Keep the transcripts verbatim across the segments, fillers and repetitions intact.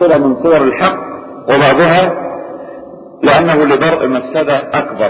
صورة من صور الحق، وبعضها لأنه لدرء مفسدة أكبر.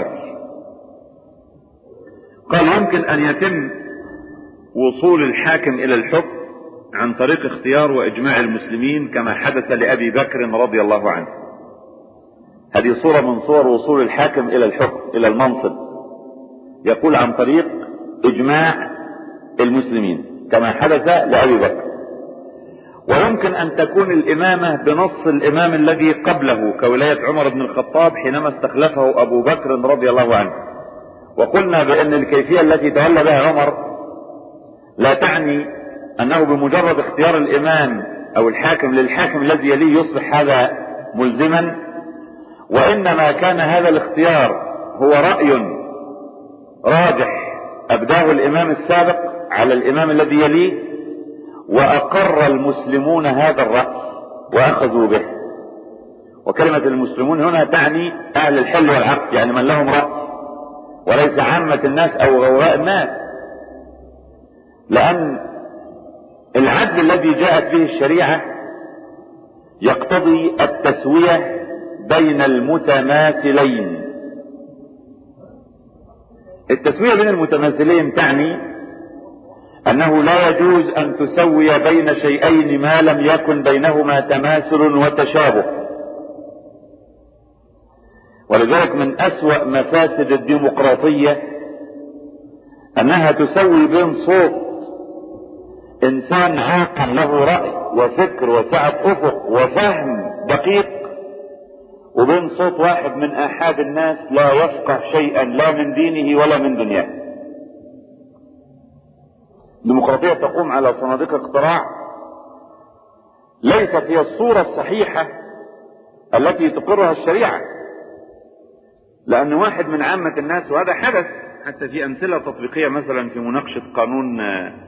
قال يمكن أن يتم وصول الحاكم إلى الحكم عن طريق اختيار وإجماع المسلمين كما حدث لأبي بكر رضي الله عنه. هذه صورة من صور وصول الحاكم إلى الحكم إلى المنصب، يقول عن طريق إجماع المسلمين كما حدث لأبي بكر. ويمكن أن تكون الإمامة بنص الإمام الذي قبله كولاية عمر بن الخطاب حينما استخلفه أبو بكر رضي الله عنه. وقلنا بأن الكيفية التي تولى بها عمر لا تعني أنه بمجرد اختيار الإمام أو الحاكم للحاكم الذي يليه يصبح هذا ملزما، وإنما كان هذا الاختيار هو رأي راجح أبداه الإمام السابق على الإمام الذي يليه، وأقر المسلمون هذا الرأي وأخذوا به. وكلمة المسلمون هنا تعني أهل الحل والعقد، يعني من لهم رأي وليس عامة الناس أو غوراء الناس، لأن العدل الذي جاءت به الشريعة يقتضي التسوية بين المتماثلين. التسوية بين المتماثلين تعني أنه لا يجوز أن تسوي بين شيئين ما لم يكن بينهما تماثل وتشابه. ولذلك من أسوأ مفاسد الديمقراطية أنها تسوي بين صوت إنسان عاقل له رأي وفكر وسعة أفق وفهم دقيق، وبين صوت واحد من آحاد الناس لا يفقه شيئا لا من دينه ولا من دنياه. الديمقراطية تقوم على صناديق اقتراع ليست هي الصورة الصحيحة التي تقرها الشريعة، لأن واحد من عامة الناس، وهذا حدث حتى في أمثلة تطبيقية مثلا في مناقشة قانون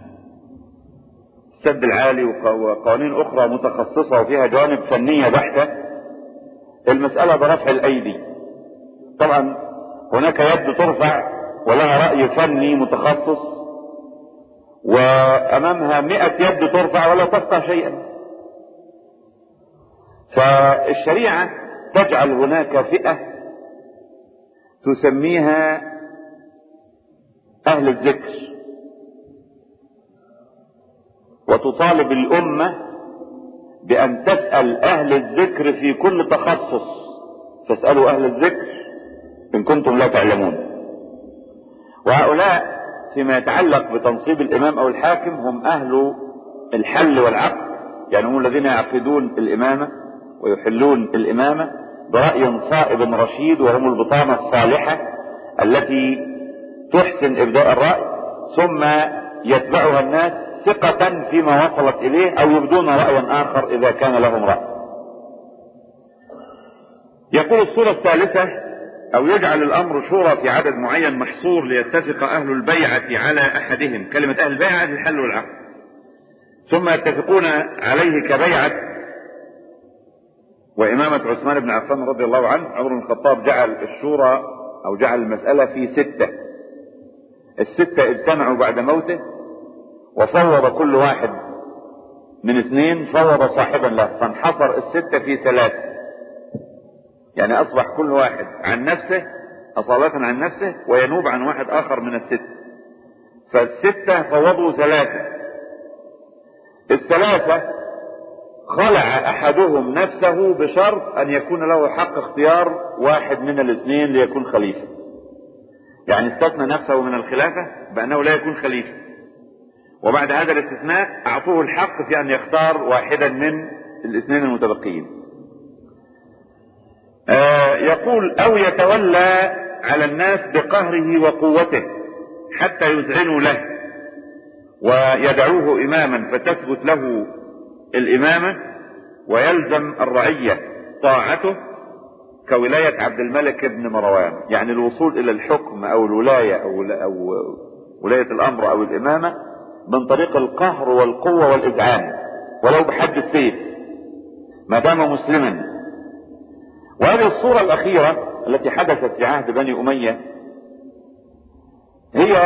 السد العالي وقوانين أخرى متخصصة وفيها جوانب فنية بحتة، المسألة برفع الأيدي. طبعا هناك يد ترفع ولها رأي فني متخصص، وأمامها مئة يد ترفع ولا تفقه شيئا. فالشريعة تجعل هناك فئة تسميها أهل الذكر، وتطالب الأمة بأن تسأل أهل الذكر في كل تخصص، فاسألوا أهل الذكر إن كنتم لا تعلمون. وهؤلاء فيما يتعلق بتنصيب الإمام أو الحاكم هم أهل الحل والعقد، يعني هم الذين يعقدون الإمامة ويحلون الإمامة برأي صائب رشيد، وهم البطانة الصالحة التي تحسن إبداء الرأي ثم يتبعها الناس ثقة فيما وصلت إليه، أو يبدون رأيا آخر إذا كان لهم رأي. يقول الصورة الثالثة: أو يجعل الأمر شورى في عدد معين محصور ليتفق أهل البيعة على أحدهم. كلمة أهل البيعة الحل والعقد، ثم يتفقون عليه كبيعة وإمامة عثمان بن عفان رضي الله عنه. عمر بن الخطاب جعل الشورى أو جعل المسألة في ستة. الستة اجتمعوا بعد موته وفوض كل واحد من اثنين فوض صاحبا له، فانحصر الستة في ثلاثة، يعني أصبح كل واحد عن نفسه أصالة عن نفسه وينوب عن واحد آخر من الستة. فالستة فوضوا ثلاثة. الثلاثة خلع أحدهم نفسه بشرط أن يكون له حق اختيار واحد من الاثنين ليكون خليفة، يعني استثنى نفسه من الخلافة بأنه لا يكون خليفة، وبعد هذا الاستثناء أعطوه الحق في أن يختار واحدا من الاثنين المتبقيين. آه يقول: أو يتولى على الناس بقهره وقوته حتى يذعنوا له ويدعوه إماما فتثبت له الإمامة ويلزم الرعية طاعته، كولاية عبد الملك بن مروان. يعني الوصول إلى الحكم أو الولاية أو, أو ولاية الأمر أو الإمامة من طريق القهر والقوة والإذعان ولو بحد السيف ما دام مسلما. وهذه الصورة الأخيرة التي حدثت في عهد بني أمية هي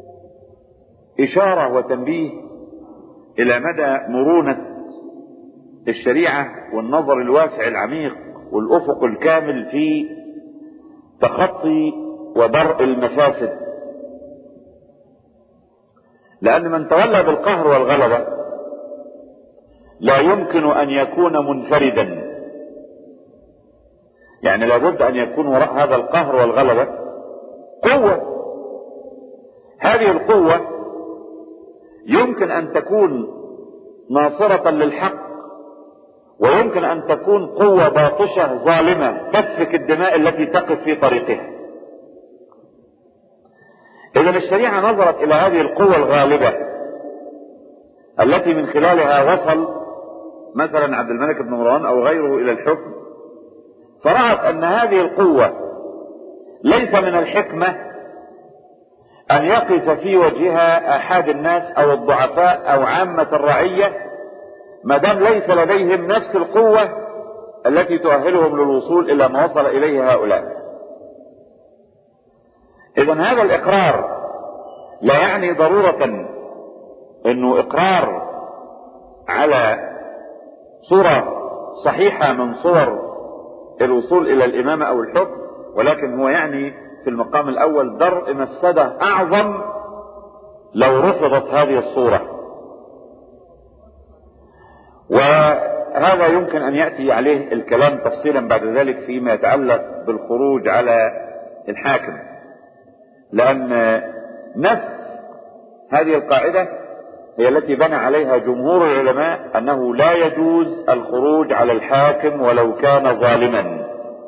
إشارة وتنبيه إلى مدى مرونة الشريعة والنظر الواسع العميق والأفق الكامل في تخطي ودرء المفاسد، لأن من تولى بالقهر والغلبة لا يمكن أن يكون منفردا، يعني لابد أن يكون وراء هذا القهر والغلبة قوة. هذه القوة يمكن أن تكون ناصرة للحق، ويمكن أن تكون قوة باطشة ظالمة تسفك الدماء التي تقف في طريقها. إذن الشريعة نظرت إلى هذه القوة الغالبة التي من خلالها وصل مثلا عبد الملك بن مروان أو غيره إلى الحكم، فرأت أن هذه القوة ليس من الحكمة أن يقف في وجهها أحد الناس أو الضعفاء أو عامة الرعية ما دام ليس لديهم نفس القوة التي تؤهلهم للوصول إلى ما وصل إليه هؤلاء. إذن هذا الإقرار لا يعني ضرورة أنه إقرار على صورة صحيحة من صور الوصول إلى الإمامة أو الحكم، ولكن هو يعني في المقام الأول درء مفسدة أعظم لو رفضت هذه الصورة. وهذا يمكن أن يأتي عليه الكلام تفصيلا بعد ذلك فيما يتعلق بالخروج على الحاكم، لأن نفس هذه القاعدة هي التي بنى عليها جمهور العلماء أنه لا يجوز الخروج على الحاكم ولو كان ظالما.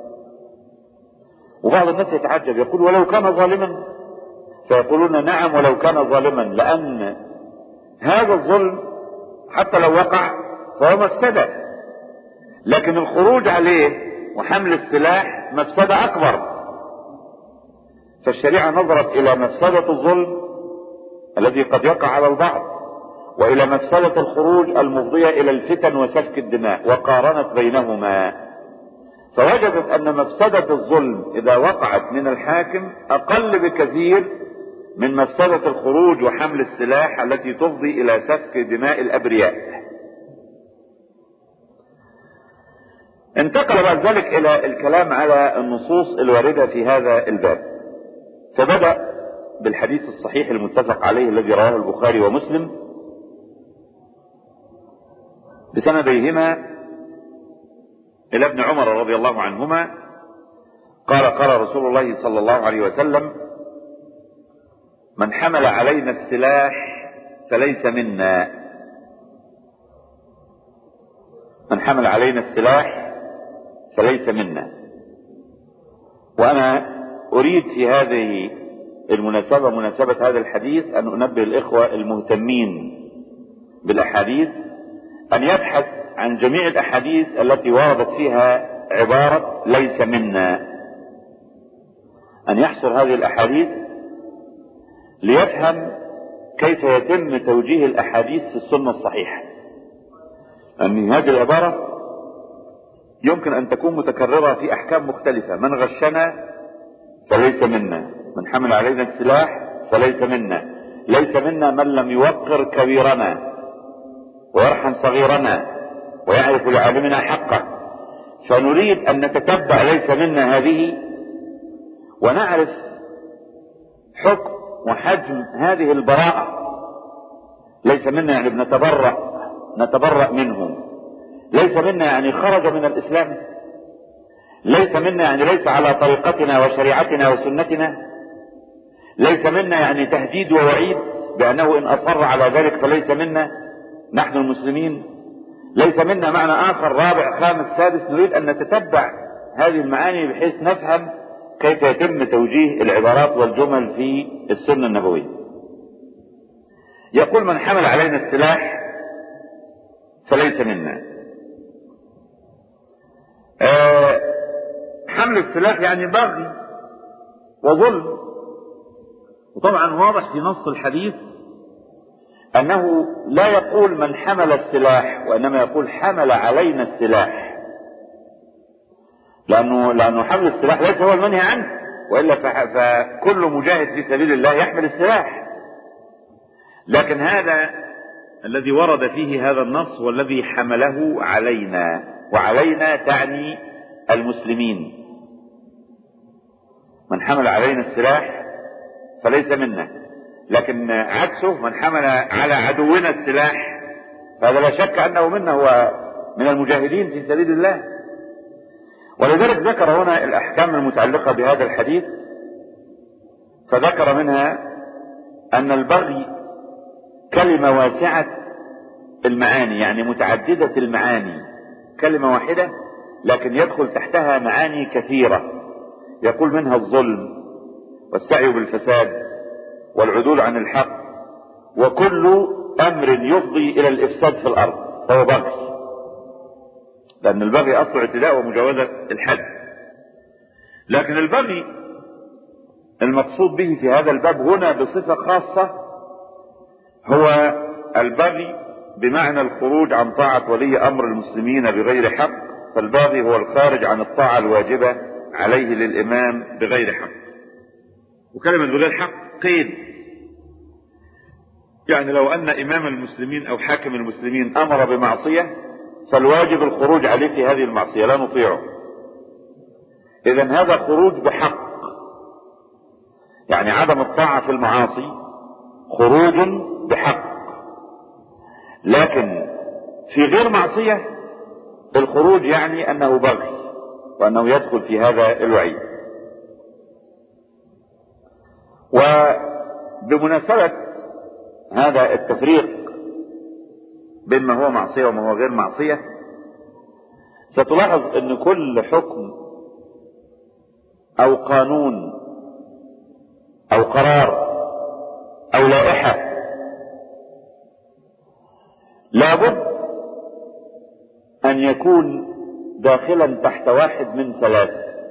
وبعض الناس يتعجب يقول ولو كان ظالما، فيقولون نعم ولو كان ظالما، لأن هذا الظلم حتى لو وقع فهو مفسدة، لكن الخروج عليه وحمل السلاح مفسدة أكبر. فالشريعة نظرت إلى مفسدة الظلم الذي قد يقع على البعض، وإلى مفسدة الخروج المفضية إلى الفتن وسفك الدماء، وقارنت بينهما، فوجدت أن مفسدة الظلم إذا وقعت من الحاكم أقل بكثير من مفسدة الخروج وحمل السلاح التي تفضي إلى سفك دماء الأبرياء. انتقل بعد ذلك إلى الكلام على النصوص الواردة في هذا الباب، فبدأ بالحديث الصحيح المتفق عليه الذي رواه البخاري ومسلم بسنديهما إلى ابن عمر رضي الله عنهما قال قال رسول الله صلى الله عليه وسلم: من حمل علينا السلاح فليس منا. من حمل علينا السلاح فليس منا. وأنا أريد في هذه المناسبة مناسبة هذا الحديث أن أنبه الإخوة المهتمين بالأحاديث أن يبحث عن جميع الأحاديث التي وردت فيها عبارة ليس منا، أن يحصر هذه الأحاديث ليفهم كيف يتم توجيه الأحاديث في السنة الصحيحة. أن هذه العبارة يمكن أن تكون متكررة في أحكام مختلفة: من غشنا فليس منا، من حمل علينا السلاح فليس منا، ليس منا من لم يوقر كبيرنا ويرحم صغيرنا ويعرف لعالمنا حقه. فنريد أن نتتبع ليس منا هذه ونعرف حكم وحجم هذه البراءة. ليس منا يعني بنتبرأ نتبرأ منه، ليس منا يعني خرج من الإسلام، ليس منا يعني ليس على طريقتنا وشريعتنا وسنتنا، ليس منا يعني تهديد ووعيد بأنه إن أصر على ذلك فليس منا نحن المسلمين، ليس منا معنى آخر رابع خامس سادس. نريد أن نتتبع هذه المعاني بحيث نفهم كيف يتم توجيه العبارات والجمل في السنة النبوية. يقول: من حمل علينا السلاح فليس منا. أه حمل السلاح يعني بغي وظلم، وطبعا واضح في نص الحديث أنه لا يقول من حمل السلاح، وإنما يقول حمل علينا السلاح، لأنه, لأنه حمل السلاح ليس هو المنهي عنه، وإلا فكل مجاهد في سبيل الله يحمل السلاح. لكن هذا الذي ورد فيه هذا النص والذي حمله علينا، وعلينا تعني المسلمين. من حمل علينا السلاح فليس منا، لكن عكسه من حمل على عدونا السلاح فهذا لا شك انه منا، هو من المجاهدين في سبيل الله. ولذلك ذكر هنا الاحكام المتعلقة بهذا الحديث، فذكر منها ان البغي كلمة واسعة المعاني، يعني متعددة المعاني، كلمة واحدة لكن يدخل تحتها معاني كثيرة، يقول منها الظلم والسعي بالفساد والعدول عن الحق، وكل امر يفضي الى الافساد في الارض فهو بغي، لان البغي اصل اعتداء ومجاوزة الحد. لكن البغي المقصود به في هذا الباب هنا بصفة خاصة هو البغي بمعنى الخروج عن طاعة ولي امر المسلمين بغير حق، فالباغي هو الخارج عن الطاعة الواجبة عليه للامام بغير حق. وكلمة بغير حق قيد، يعني لو ان امام المسلمين او حاكم المسلمين امر بمعصية فالواجب الخروج عليه في هذه المعصية، لا نطيعه. اذن هذا خروج بحق، يعني عدم الطاعة في المعاصي خروج بحق. لكن في غير معصية الخروج يعني انه بغي وانه يدخل في هذا الوعيد. وبمناسبة هذا التفريق بين ما هو معصية وما هو غير معصية، ستلاحظ ان كل حكم او قانون او قرار او لائحة لابد ان يكون داخلا تحت واحد من ثلاث: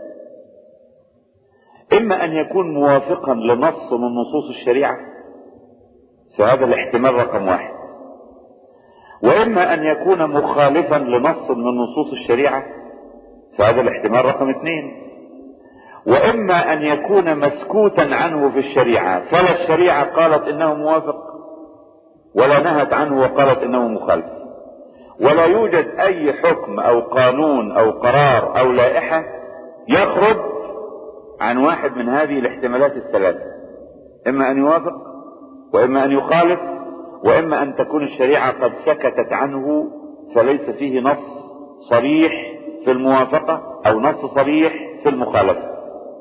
اما ان يكون موافقا لنص من نصوص الشريعة، فهذا الاحتمال رقم واحد، واما ان يكون مخالفا لنص من نصوص الشريعة، فهذا الاحتمال رقم اثنين، واما ان يكون مسكوتا عنه في الشريعة، فلا الشريعة قالت انه موافق ولا نهت عنه وقالت انه مخالف، ولا يوجد اي حكم او قانون او قرار او لائحة يخرج عن واحد من هذه الاحتمالات الثلاثة: اما ان يوافق، واما ان يخالف، واما ان تكون الشريعة قد سكتت عنه فليس فيه نص صريح في الموافقة او نص صريح في المخالفة.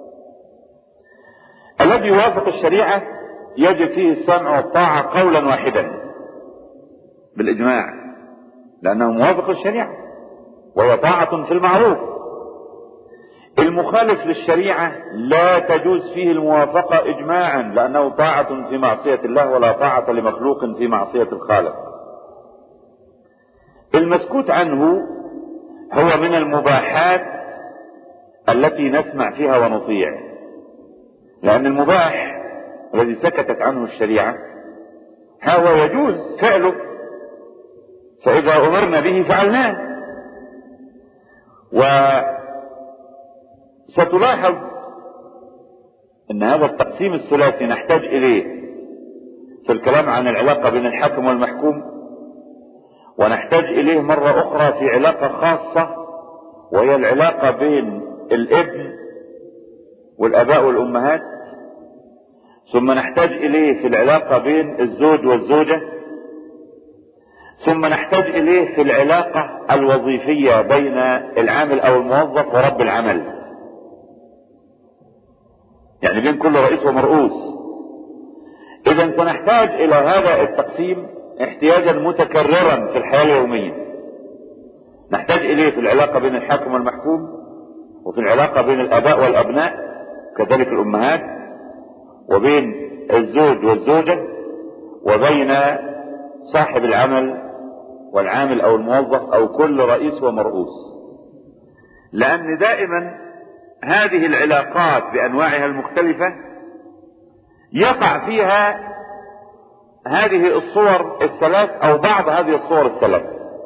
الذي يوافق الشريعة يجب فيه السمع والطاعة قولا واحدا بالاجماع، لانه موافق للشريعة وهي طاعة في المعروف. المخالف للشريعة لا تجوز فيه الموافقة اجماعا، لانه طاعة في معصية الله ولا طاعة لمخلوق في معصية الخالق. المسكوت عنه هو من المباحات التي نسمع فيها ونطيع، لان المباح الذي سكتت عنه الشريعة هو يجوز فعله، فاذا امرنا به فعلناه. وستلاحظ ان هذا التقسيم الثلاثي نحتاج اليه في الكلام عن العلاقة بين الحاكم والمحكوم، ونحتاج اليه مرة اخرى في علاقة خاصة وهي العلاقة بين الابن والاباء والامهات، ثم نحتاج اليه في العلاقة بين الزوج والزوجة، ثم نحتاج اليه في العلاقة الوظيفية بين العامل او الموظف ورب العمل، يعني بين كل رئيس ومرؤوس. اذا سنحتاج الى هذا التقسيم احتياجا متكررا في الحياة اليومية. نحتاج اليه في العلاقة بين الحاكم والمحكوم، وفي العلاقة بين الاباء والابناء كذلك الامهات، وبين الزوج والزوجة، وبين صاحب العمل والعامل او الموظف او كل رئيس ومرؤوس. لان دائما هذه العلاقات بانواعها المختلفة يقع فيها هذه الصور الثلاث او بعض هذه الصور الثلاث.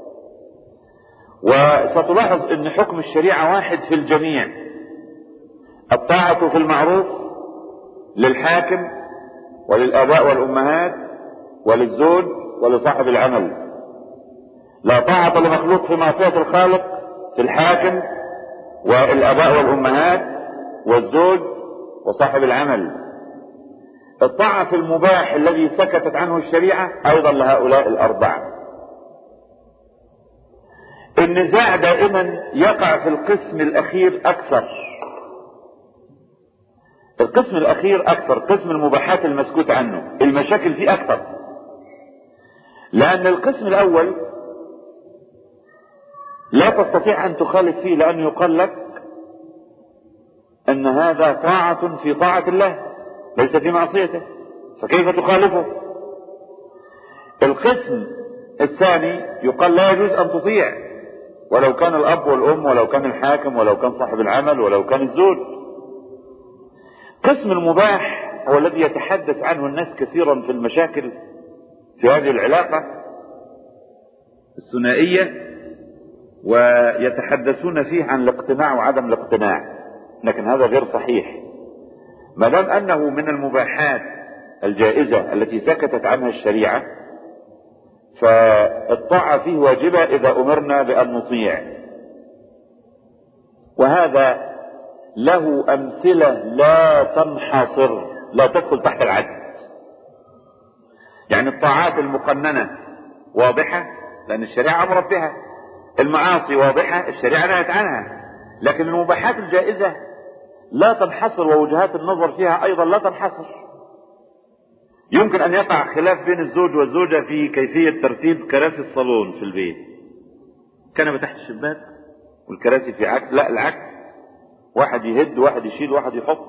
وستلاحظ ان حكم الشريعة واحد في الجميع: الطاعة في المعروف للحاكم وللآباء والأمهات وللزوج ولصاحب العمل. لا طاعة لمخلوق في معصية الخالق في الحاكم والآباء والأمهات والزوج وصاحب العمل. الطاعة في المباح الذي سكتت عنه الشريعة أيضا لهؤلاء الأربعة. النزاع دائما يقع في القسم الأخير أكثر. القسم الأخير أكثر، قسم المباحات المسكوت عنه، المشاكل فيه أكثر. لأن القسم الأول لا تستطيع أن تخالف فيه، لأنه يقال لك أن هذا طاعة في طاعة الله ليس في معصيته، فكيف تخالفه؟ القسم الثاني يقال لا يجوز أن تطيع، ولو كان الأب والأم، ولو كان الحاكم، ولو كان صاحب العمل، ولو كان الزوج. قسم المباح هو الذي يتحدث عنه الناس كثيرا في المشاكل في هذه العلاقة الثنائية، ويتحدثون فيه عن الاقتناع وعدم الاقتناع، لكن هذا غير صحيح. ما دام أنه من المباحات الجائزة التي سكتت عنها الشريعة، فالطاعة فيه واجبة إذا أمرنا بأن نطيع. وهذا له أمثلة لا تنحصر، لا تدخل تحت العد. يعني الطاعات المقننة واضحة لأن الشريعة أمرت بها، المعاصي واضحة الشريعة نهت عنها، لكن المباحات الجائزة لا تنحصر، ووجهات النظر فيها أيضا لا تنحصر. يمكن أن يقع خلاف بين الزوج والزوجة في كيفية ترتيب كراسي الصالون في البيت، كنبة تحت الشباك والكراسي في عكس، لا العكس، واحد يهد واحد يشيل واحد يحط.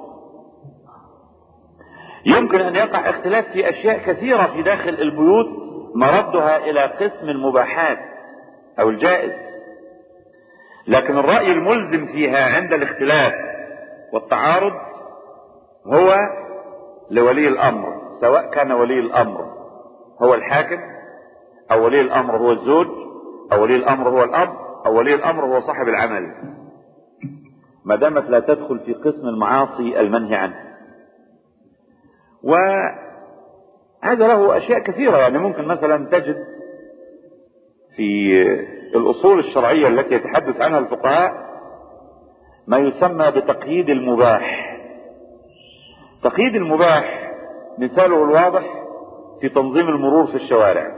يمكن أن يقع اختلاف في أشياء كثيرة في داخل البيوت مردها إلى قسم المباحات أو الجائز، لكن الرأي الملزم فيها عند الاختلاف والتعارض هو لولي الأمر، سواء كان ولي الأمر هو الحاكم، أو ولي الأمر هو الزوج، أو ولي الأمر هو الأب، أو ولي الأمر هو صاحب العمل، ما دامت لا تدخل في قسم المعاصي المنهي عنه. وهذا له أشياء كثيرة. يعني ممكن مثلا تجد في الأصول الشرعية التي يتحدث عنها الفقهاء ما يسمى بتقييد المباح. تقييد المباح مثاله الواضح في تنظيم المرور في الشوارع.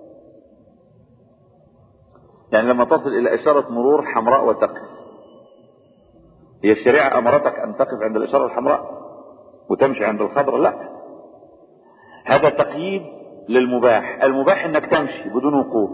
يعني لما تصل إلى إشارة مرور حمراء وتقف، هي الشريعة أمرتك أن تقف عند الإشارة الحمراء وتمشي عند الخضراء؟ لا، هذا تقييد للمباح. المباح انك تمشي بدون وقوف،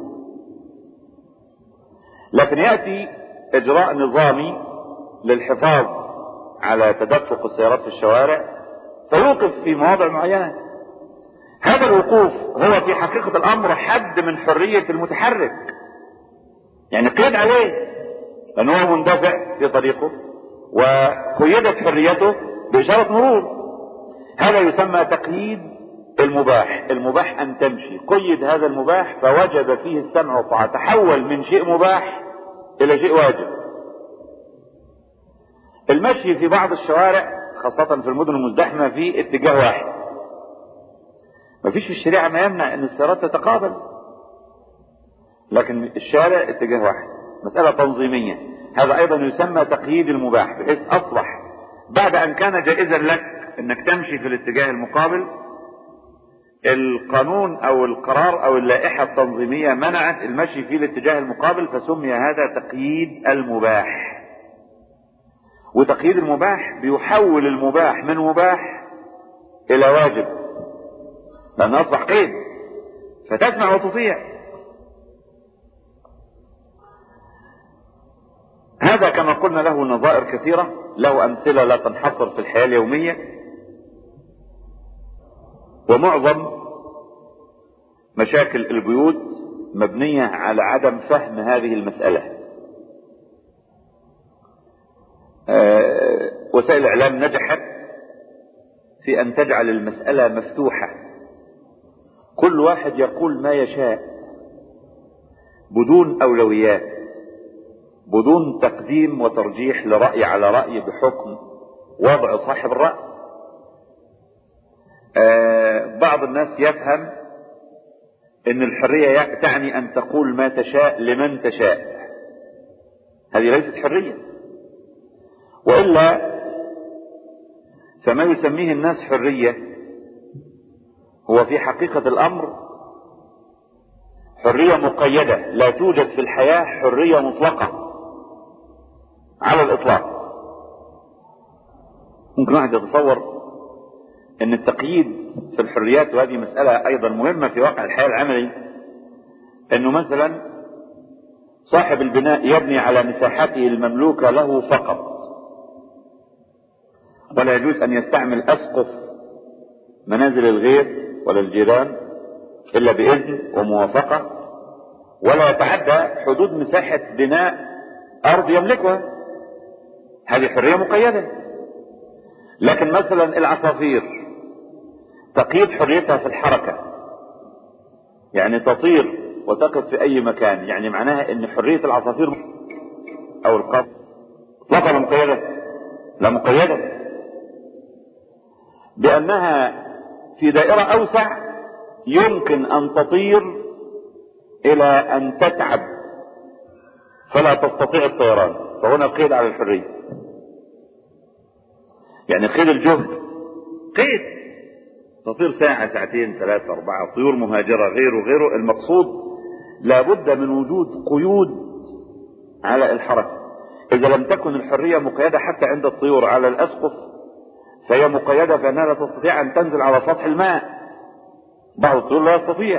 لكن يأتي اجراء نظامي للحفاظ على تدفق السيارات في الشوارع فيوقف في مواضع معينة. هذا الوقوف هو في حقيقة الامر حد من حرية المتحرك، يعني قيد عليه لانه هو مندفع في طريقه وقيدت حريته بإشارة مرور. هذا يسمى تقييد المباح. المباح ان تمشي، قيد هذا المباح فوجب فيه السمع والطاعة، تحول من شيء مباح الى شيء واجب. المشي في بعض الشوارع خاصة في المدن المزدحمة في اتجاه واحد، ما فيش في الشريعة ما يمنع ان السيارات تتقابل، لكن الشارع اتجاه واحد، مسألة تنظيمية. هذا ايضا يسمى تقييد المباح، بحيث اصبح بعد ان كان جائزا لك انك تمشي في الاتجاه المقابل، القانون او القرار او اللائحة التنظيمية منعت المشي في الاتجاه المقابل، فسمي هذا تقييد المباح. وتقييد المباح بيحول المباح من مباح الى واجب، لانه اصبح قيد، فتسمع وتطيع. هذا كما قلنا له نظائر كثيرة، له امثلة لا تنحصر في الحياة اليومية، ومعظم مشاكل البيوت مبنية على عدم فهم هذه المسألة. أه وسائل الاعلام نجحت في ان تجعل المسألة مفتوحة، كل واحد يقول ما يشاء بدون اولويات، بدون تقديم وترجيح لرأي على رأي بحكم وضع صاحب الرأي. أه بعض الناس يفهم ان الحرية تعني ان تقول ما تشاء لمن تشاء، هذه ليست حرية. وإلا فما يسميه الناس حرية هو في حقيقة الأمر حرية مقيدة، لا توجد في الحياة حرية مطلقة على الإطلاق. ممكن واحد يتصور ان التقييد في الحريات، وهذه مسألة ايضا مهمة في واقع الحياة العملي، انه مثلا صاحب البناء يبني على مساحته المملوكة له فقط، ولا يجوز ان يستعمل اسقف منازل الغير ولا الجيران الا باذن وموافقة، ولا يتعدى حدود مساحة بناء ارض يملكها، هذه حرية مقيدة. لكن مثلا العصافير تقييد حريتها في الحركة، يعني تطير وتقف في اي مكان، يعني معناها ان حرية العصافير او القط مطلقة مقيدة؟ لا مقيدة، بانها في دائرة اوسع يمكن ان تطير الى ان تتعب فلا تستطيع الطيران، فهنا قيد على الحرية. يعني قيد الجهد قيد، تطير ساعة ساعتين ثلاثة أربعة، طيور مهاجرة غيره غيره، المقصود لابد من وجود قيود على الحركة. إذا لم تكن الحرية مقيدة حتى عند الطيور على الأسقف فهي مقيدة فإنها لا تستطيع أن تنزل على سطح الماء، بعض الطيور لا يستطيع.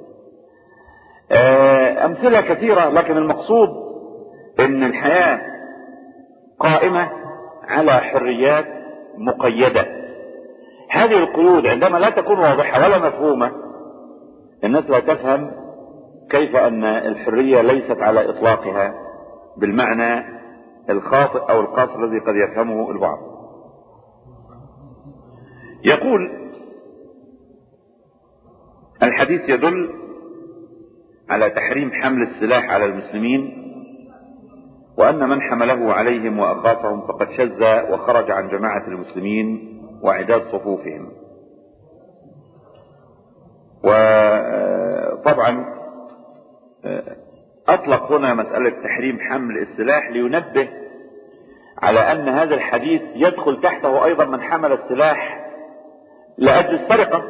أمثلة كثيرة، لكن المقصود إن الحياة قائمة على حريات مقيدة. هذه القيود عندما لا تكون واضحة ولا مفهومة الناس لا تفهم كيف ان الحرية ليست على اطلاقها بالمعنى الخاطئ او القاصر الذي قد يفهمه البعض. يقول الحديث يدل على تحريم حمل السلاح على المسلمين، وان من حمله عليهم واخافهم فقد شذ وخرج عن جماعة المسلمين وعداد صفوفهم. وطبعا اطلق هنا مسألة تحريم حمل السلاح لينبه على ان هذا الحديث يدخل تحته ايضا من حمل السلاح لاجل السرقة،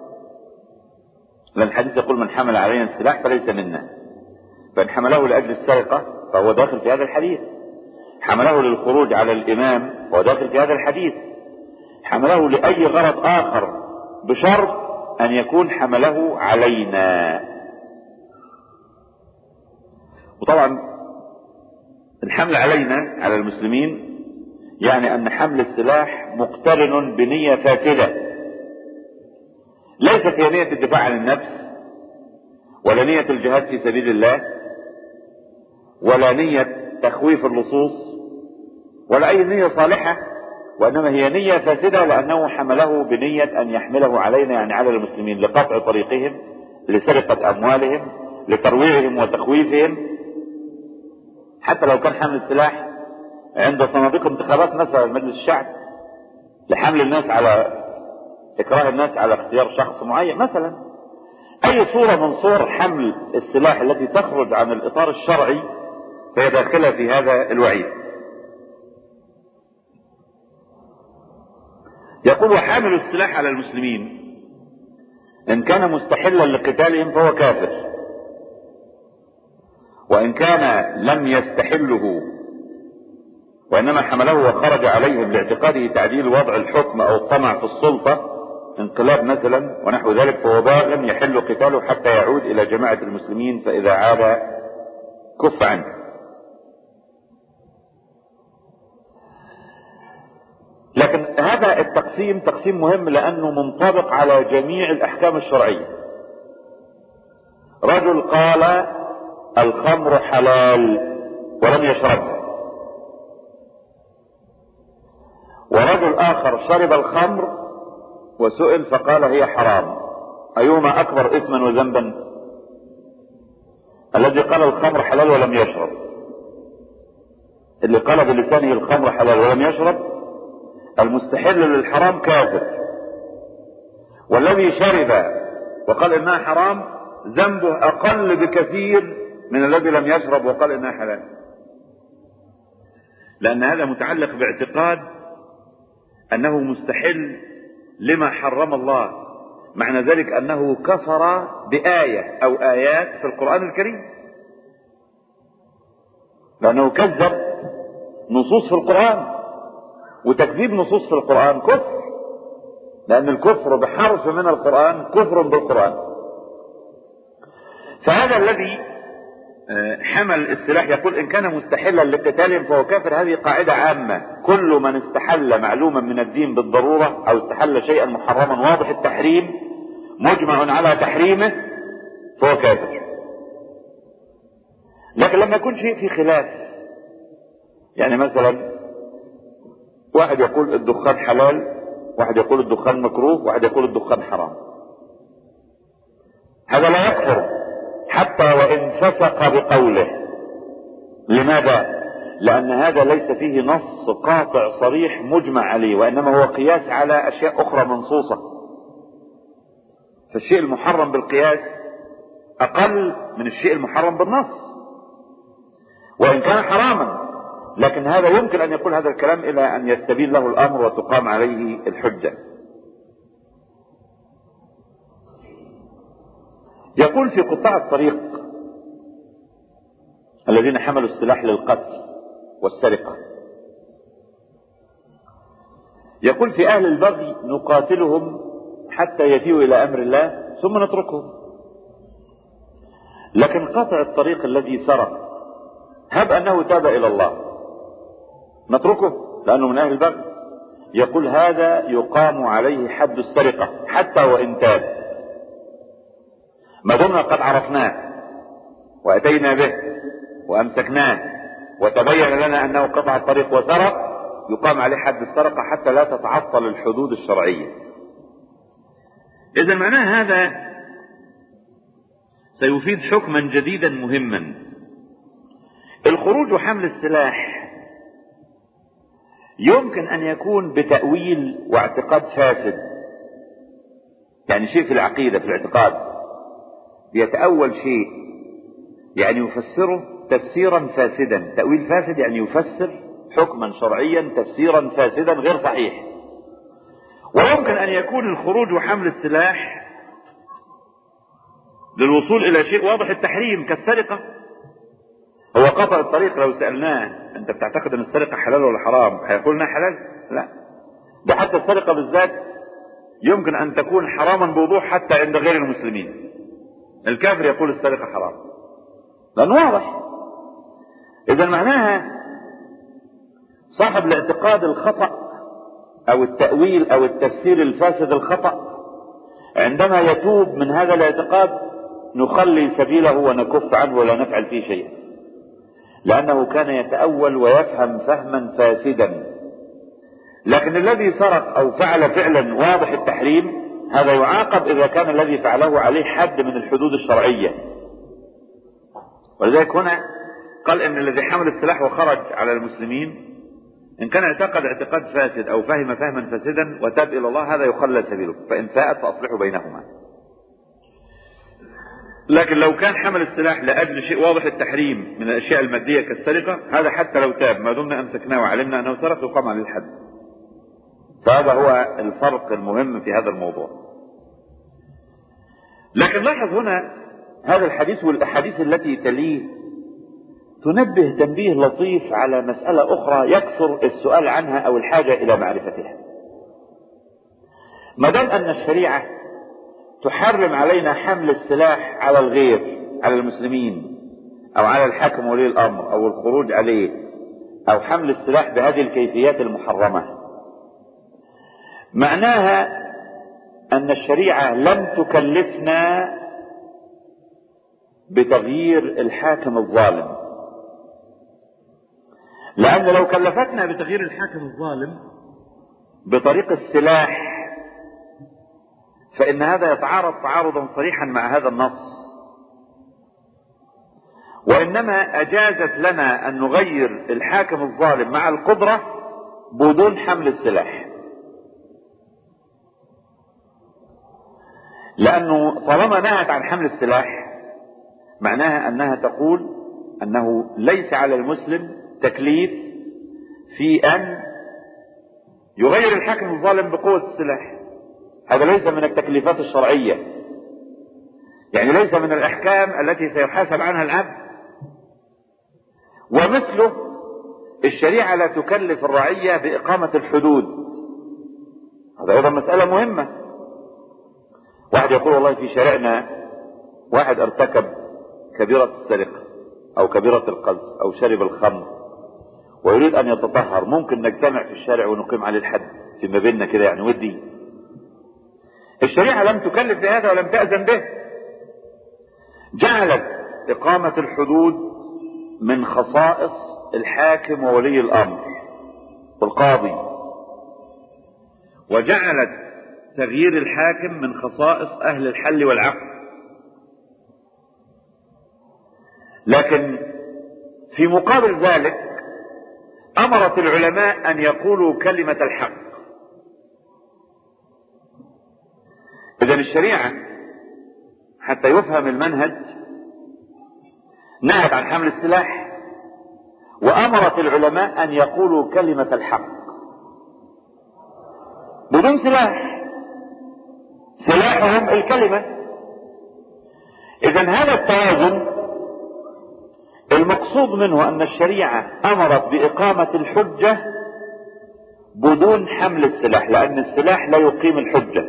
لان الحديث يقول من حمل علينا السلاح فليس منا، فان حمله لاجل السرقة فهو داخل في هذا الحديث، حمله للخروج على الامام فهو داخل في هذا الحديث، حمله لأي غرض آخر بشرط أن يكون حمله علينا. وطبعا الحمل علينا على المسلمين يعني أن حمل السلاح مقترن بنية فاسدة، ليست هي نية الدفاع عن النفس ولا نية الجهاد في سبيل الله ولا نية تخويف اللصوص ولا أي نية صالحة، وانما هي نية فاسدة لانه حمله بنية ان يحمله علينا، يعني على المسلمين، لقطع طريقهم، لسرقة اموالهم، لترويعهم وتخويفهم. حتى لو كان حمل السلاح عند صناديق انتخابات مثلا مجلس الشعب لحمل الناس على اكراه الناس على اختيار شخص معين مثلا، اي صورة من صور حمل السلاح التي تخرج عن الاطار الشرعي فهي داخلة في هذا الوعيد. يقول وحامل السلاح على المسلمين ان كان مستحلا لقتالهم فهو كافر، وان كان لم يستحله وانما حمله وخرج عليهم لاعتقاده تعديل وضع الحكم او الطمع في السلطة، انقلاب مثلا ونحو ذلك، فهو باغ يحل قتاله حتى يعود الى جماعة المسلمين، فاذا عاد كف عنه. لكن هذا التقسيم تقسيم مهم لانه منطبق على جميع الاحكام الشرعية. رجل قال الخمر حلال ولم يشربها، ورجل اخر شرب الخمر وسئل فقال هي حرام، ايهما اكبر اثما وذنبا؟ الذي قال الخمر حلال ولم يشرب، اللي قال بلسانه الخمر حلال ولم يشرب المستحل للحرام كافر، والذي شرب وقال انها حرام ذنبه اقل بكثير من الذي لم يشرب وقال انها حلال، لان هذا متعلق باعتقاد انه مستحل لما حرم الله، معنى ذلك انه كفر بآية او آيات في القرآن الكريم، لانه كذب نصوص في القرآن، وتكذيب نصوص في القرآن كفر، لان الكفر بحرف من القرآن كفر بالقرآن. فهذا الذي حمل السلاح يقول ان كان مستحلا لقتالهم فهو كافر. هذه قاعدة عامة، كل من استحل معلوما من الدين بالضرورة او استحل شيئا محرما واضح التحريم مجمع على تحريمه فهو كافر. لكن لما يكون شيء في خلاف، يعني مثلا واحد يقول الدخان حلال، واحد يقول الدخان مكروه، واحد يقول الدخان حرام، هذا لا يكفر حتى وان فسق بقوله. لماذا؟ لان هذا ليس فيه نص قاطع صريح مجمع عليه، وانما هو قياس على اشياء اخرى منصوصة. فالشيء المحرم بالقياس اقل من الشيء المحرم بالنص وان كان حراما، لكن هذا يمكن ان يقول هذا الكلام الى ان يستبين له الامر وتقام عليه الحجة. يقول في قطاع الطريق الذين حملوا السلاح للقتل والسرقة، يقول في اهل البغي نقاتلهم حتى يفيوا الى امر الله ثم نتركهم، لكن قطع الطريق الذي سرق هب انه تاب الى الله نتركه لانه من اهل البغي. يقول هذا يقام عليه حد السرقة حتى وان تاب، ما دمنا قد عرفناه واتينا به وامسكناه وتبين لنا انه قطع الطريق وسرق يقام عليه حد السرقة حتى لا تتعطل الحدود الشرعية. اذا معناه هذا سيفيد حكما جديدا مهما. الخروج وحمل السلاح يمكن ان يكون بتأويل واعتقاد فاسد، يعني شيء في العقيدة في الاعتقاد بيتأول شيء يعني يفسره تفسيرا فاسدا. تأويل فاسد يعني يفسر حكما شرعيا تفسيرا فاسدا غير صحيح. ويمكن ان يكون الخروج وحمل السلاح للوصول الى شيء واضح التحريم كالسرقة. هو قطع الطريق لو سألناه انت بتعتقد ان السرقة حلال ولا حرام هيقول انها حلال؟ لا، ده حتى السرقة بالذات يمكن ان تكون حراما بوضوح حتى عند غير المسلمين. الكافر يقول السرقة حرام لانه واضح. اذا معناها صاحب الاعتقاد الخطأ او التأويل او التفسير الفاسد الخطأ عندما يتوب من هذا الاعتقاد نخلي سبيله ونكف عنه ولا نفعل فيه شيئا، لانه كان يتأول ويفهم فهما فاسدا. لكن الذي سرق او فعل فعلا واضح التحريم هذا يعاقب اذا كان الذي فعله عليه حد من الحدود الشرعية. ولذلك هنا قال ان الذي حمل السلاح وخرج على المسلمين ان كان اعتقد اعتقاد فاسد او فهم فهما فاسدا وتاب الى الله هذا يخلى سبيله، فان فاءت فاصلحوا بينهما. لكن لو كان حمل السلاح لاجل شيء واضح التحريم من الاشياء المادية كالسرقة هذا حتى لو تاب ما دمنا امسكناه وعلمنا انه سرق يقام عليه الحد. فهذا هو الفرق المهم في هذا الموضوع. لكن لاحظ هنا هذا الحديث والاحاديث التي تليه تنبه تنبيه لطيف على مسألة اخرى يكثر السؤال عنها او الحاجة الى معرفتها. ما دام ان الشريعة تحرم علينا حمل السلاح على الغير، على المسلمين او على الحاكم ولي الامر او الخروج عليه او حمل السلاح بهذه الكيفيات المحرمة، معناها ان الشريعة لم تكلفنا بتغيير الحاكم الظالم. لان لو كلفتنا بتغيير الحاكم الظالم بطريق السلاح فان هذا يتعارض تعارضا صريحا مع هذا النص، وانما اجازت لنا ان نغير الحاكم الظالم مع القدرة بدون حمل السلاح. لأنه طالما نهت عن حمل السلاح معناها أنها تقول أنه ليس على المسلم تكليف في أن يغير الحاكم الظالم بقوة السلاح. هذا ليس من التكليفات الشرعية، يعني ليس من الأحكام التي سيحاسب عنها العبد. ومثله الشريعة لا تكلف الرعية بإقامة الحدود، هذا أيضا مسألة مهمة. واحد يقول والله في شارعنا واحد ارتكب كبيرة السرقة أو كبيرة القذف أو شرب الخمر ويريد أن يتطهر، ممكن نجتمع في الشارع ونقيم عليه الحد فيما بيننا كده يعني ودي. الشريعة لم تكلف بهذا ولم تأذن به، جعلت إقامة الحدود من خصائص الحاكم وولي الأمر والقاضي، وجعلت تغيير الحاكم من خصائص أهل الحل والعقد. لكن في مقابل ذلك أمرت العلماء أن يقولوا كلمة الحق. إذن الشريعة حتى يفهم المنهج نهت عن حمل السلاح وأمرت العلماء أن يقولوا كلمة الحق بدون سلاح، سلاحهم الكلمة. إذن هذا التوازن المقصود منه أن الشريعة أمرت بإقامة الحجة بدون حمل السلاح، لأن السلاح لا يقيم الحجة.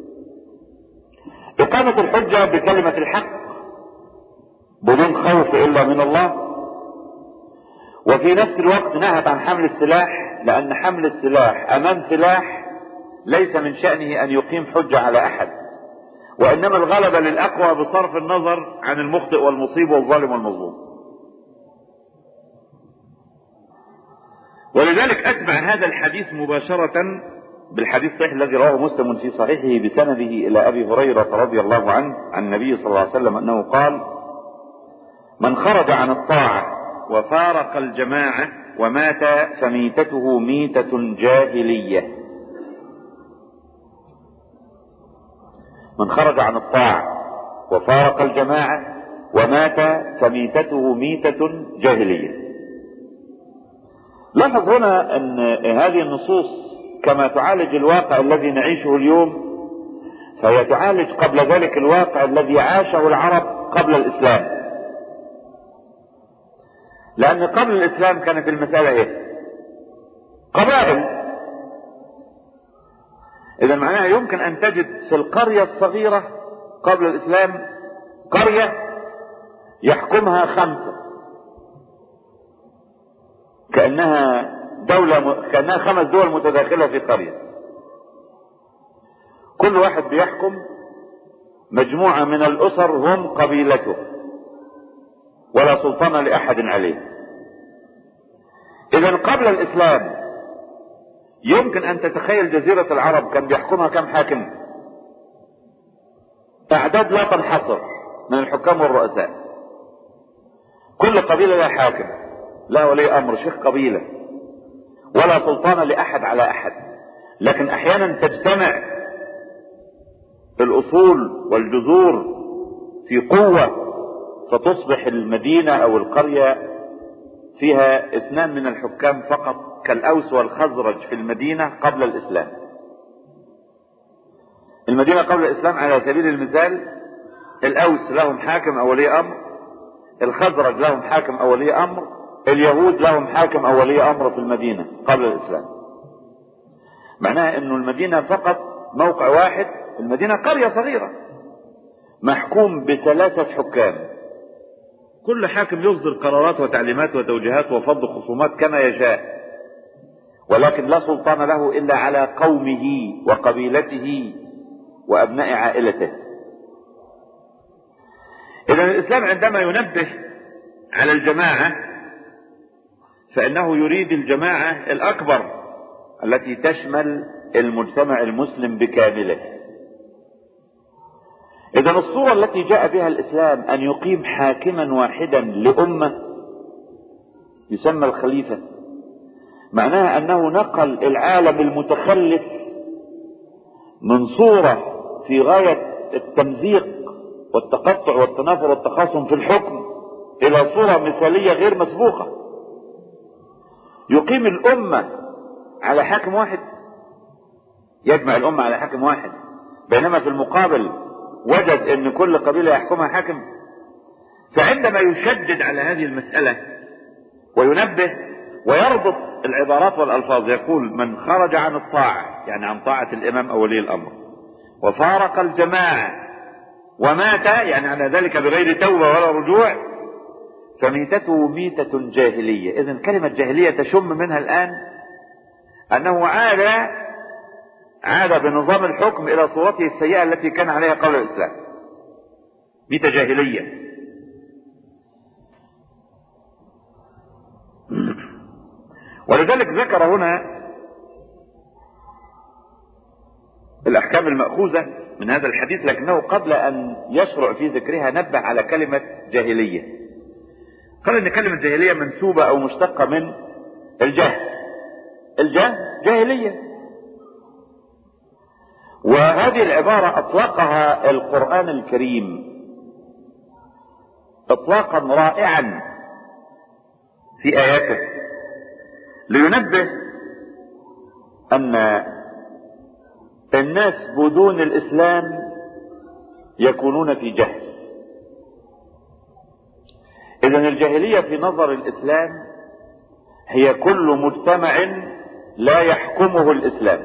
إقامة الحجة بكلمة الحق بدون خوف إلا من الله، وفي نفس الوقت نهت عن حمل السلاح، لأن حمل السلاح أمام سلاح ليس من شأنه أن يقيم حجة على أحد، وإنما الغلبة للأقوى بصرف النظر عن المخطئ والمصيب والظالم والمظلوم. ولذلك أتبع هذا الحديث مباشرة بالحديث الصحيح الذي رواه مسلم في صحيحه بسنده إلى أبي هريرة رضي الله عنه عن النبي صلى الله عليه وسلم أنه قال: من خرج عن الطاعة وفارق الجماعة ومات فميتته ميتة جاهلية. من خرج عن الطاعة وفارق الجماعة ومات فميتته ميتة جاهلية. لاحظ هنا أن هذه النصوص كما تعالج الواقع الذي نعيشه اليوم فهي تعالج قبل ذلك الواقع الذي عاشه العرب قبل الإسلام، لأن قبل الإسلام كانت المسألة إيه؟ قبائل. إذا معناها يمكن أن تجد في القرية الصغيرة قبل الإسلام قرية يحكمها خمسة، كأنها دولة، كأنها خمس دول متداخلة في قرية، كل واحد بيحكم مجموعة من الأسر هم قبيلته ولا سلطان لأحد عليه. إذا قبل الإسلام يمكن أن تتخيل جزيرة العرب كان بيحكمها كم حاكم؟ أعداد لا تنحصر من الحكام والرؤساء، كل قبيلة لها حاكم، لا ولي أمر، شيخ قبيلة، ولا سلطان لأحد على أحد. لكن أحيانا تجتمع الأصول والجذور في قوة فتصبح المدينة أو القرية فيها اثنان من الحكام فقط، كالأوس والخزرج في المدينة قبل الإسلام. المدينة قبل الإسلام على سبيل المثال الأوس لهم حاكم أو ولي أمر، الخزرج لهم حاكم أو ولي أمر، اليهود لهم حاكم أو ولي أمر في المدينة قبل الإسلام. معناها أنه المدينة فقط موقع واحد، المدينة قرية صغيرة محكوم بثلاثة حكام، كل حاكم يصدر قرارات وتعليمات وتوجيهات وفض خصومات كما يشاء، ولكن لا سلطان له إلا على قومه وقبيلته وأبناء عائلته. إذن الإسلام عندما ينبه على الجماعة فإنه يريد الجماعة الأكبر التي تشمل المجتمع المسلم بكامله. إذن الصورة التي جاء بها الإسلام أن يقيم حاكما واحدا لأمة يسمى الخليفة، معناها أنه نقل العالم المتخلف من صورة في غاية التمزيق والتقطع والتنافر والتخاصم في الحكم الى صورة مثالية غير مسبوقة. يقيم الامة على حاكم واحد، يجمع الامة على حاكم واحد، بينما في المقابل وجد ان كل قبيلة يحكمها حاكم. فعندما يشدد على هذه المسألة وينبه ويربط العبارات والالفاظ، يقول من خرج عن الطاعة، يعني عن طاعة الامام او ولي الامر، وفارق الجماعة ومات، يعني على ذلك بغير توبة ولا رجوع، فميتته ميتة جاهلية. اذن كلمة جاهلية تشم منها الان انه عاد عاد بنظام الحكم الى صورته السيئة التي كان عليها قبل الاسلام، ميتة جاهلية. ولذلك ذكر هنا الاحكام المأخوذة من هذا الحديث، لكنه قبل ان يشرع في ذكرها نبه على كلمة جاهلية. قال ان كلمة جاهلية منسوبة او مشتقة من الجهل. الجهل جاهلية، وهذه العبارة اطلقها القرآن الكريم اطلاقا رائعا في اياته، لينبه ان الناس بدون الاسلام يكونون في جهل. اذن الجاهلية في نظر الاسلام هي كل مجتمع لا يحكمه الاسلام.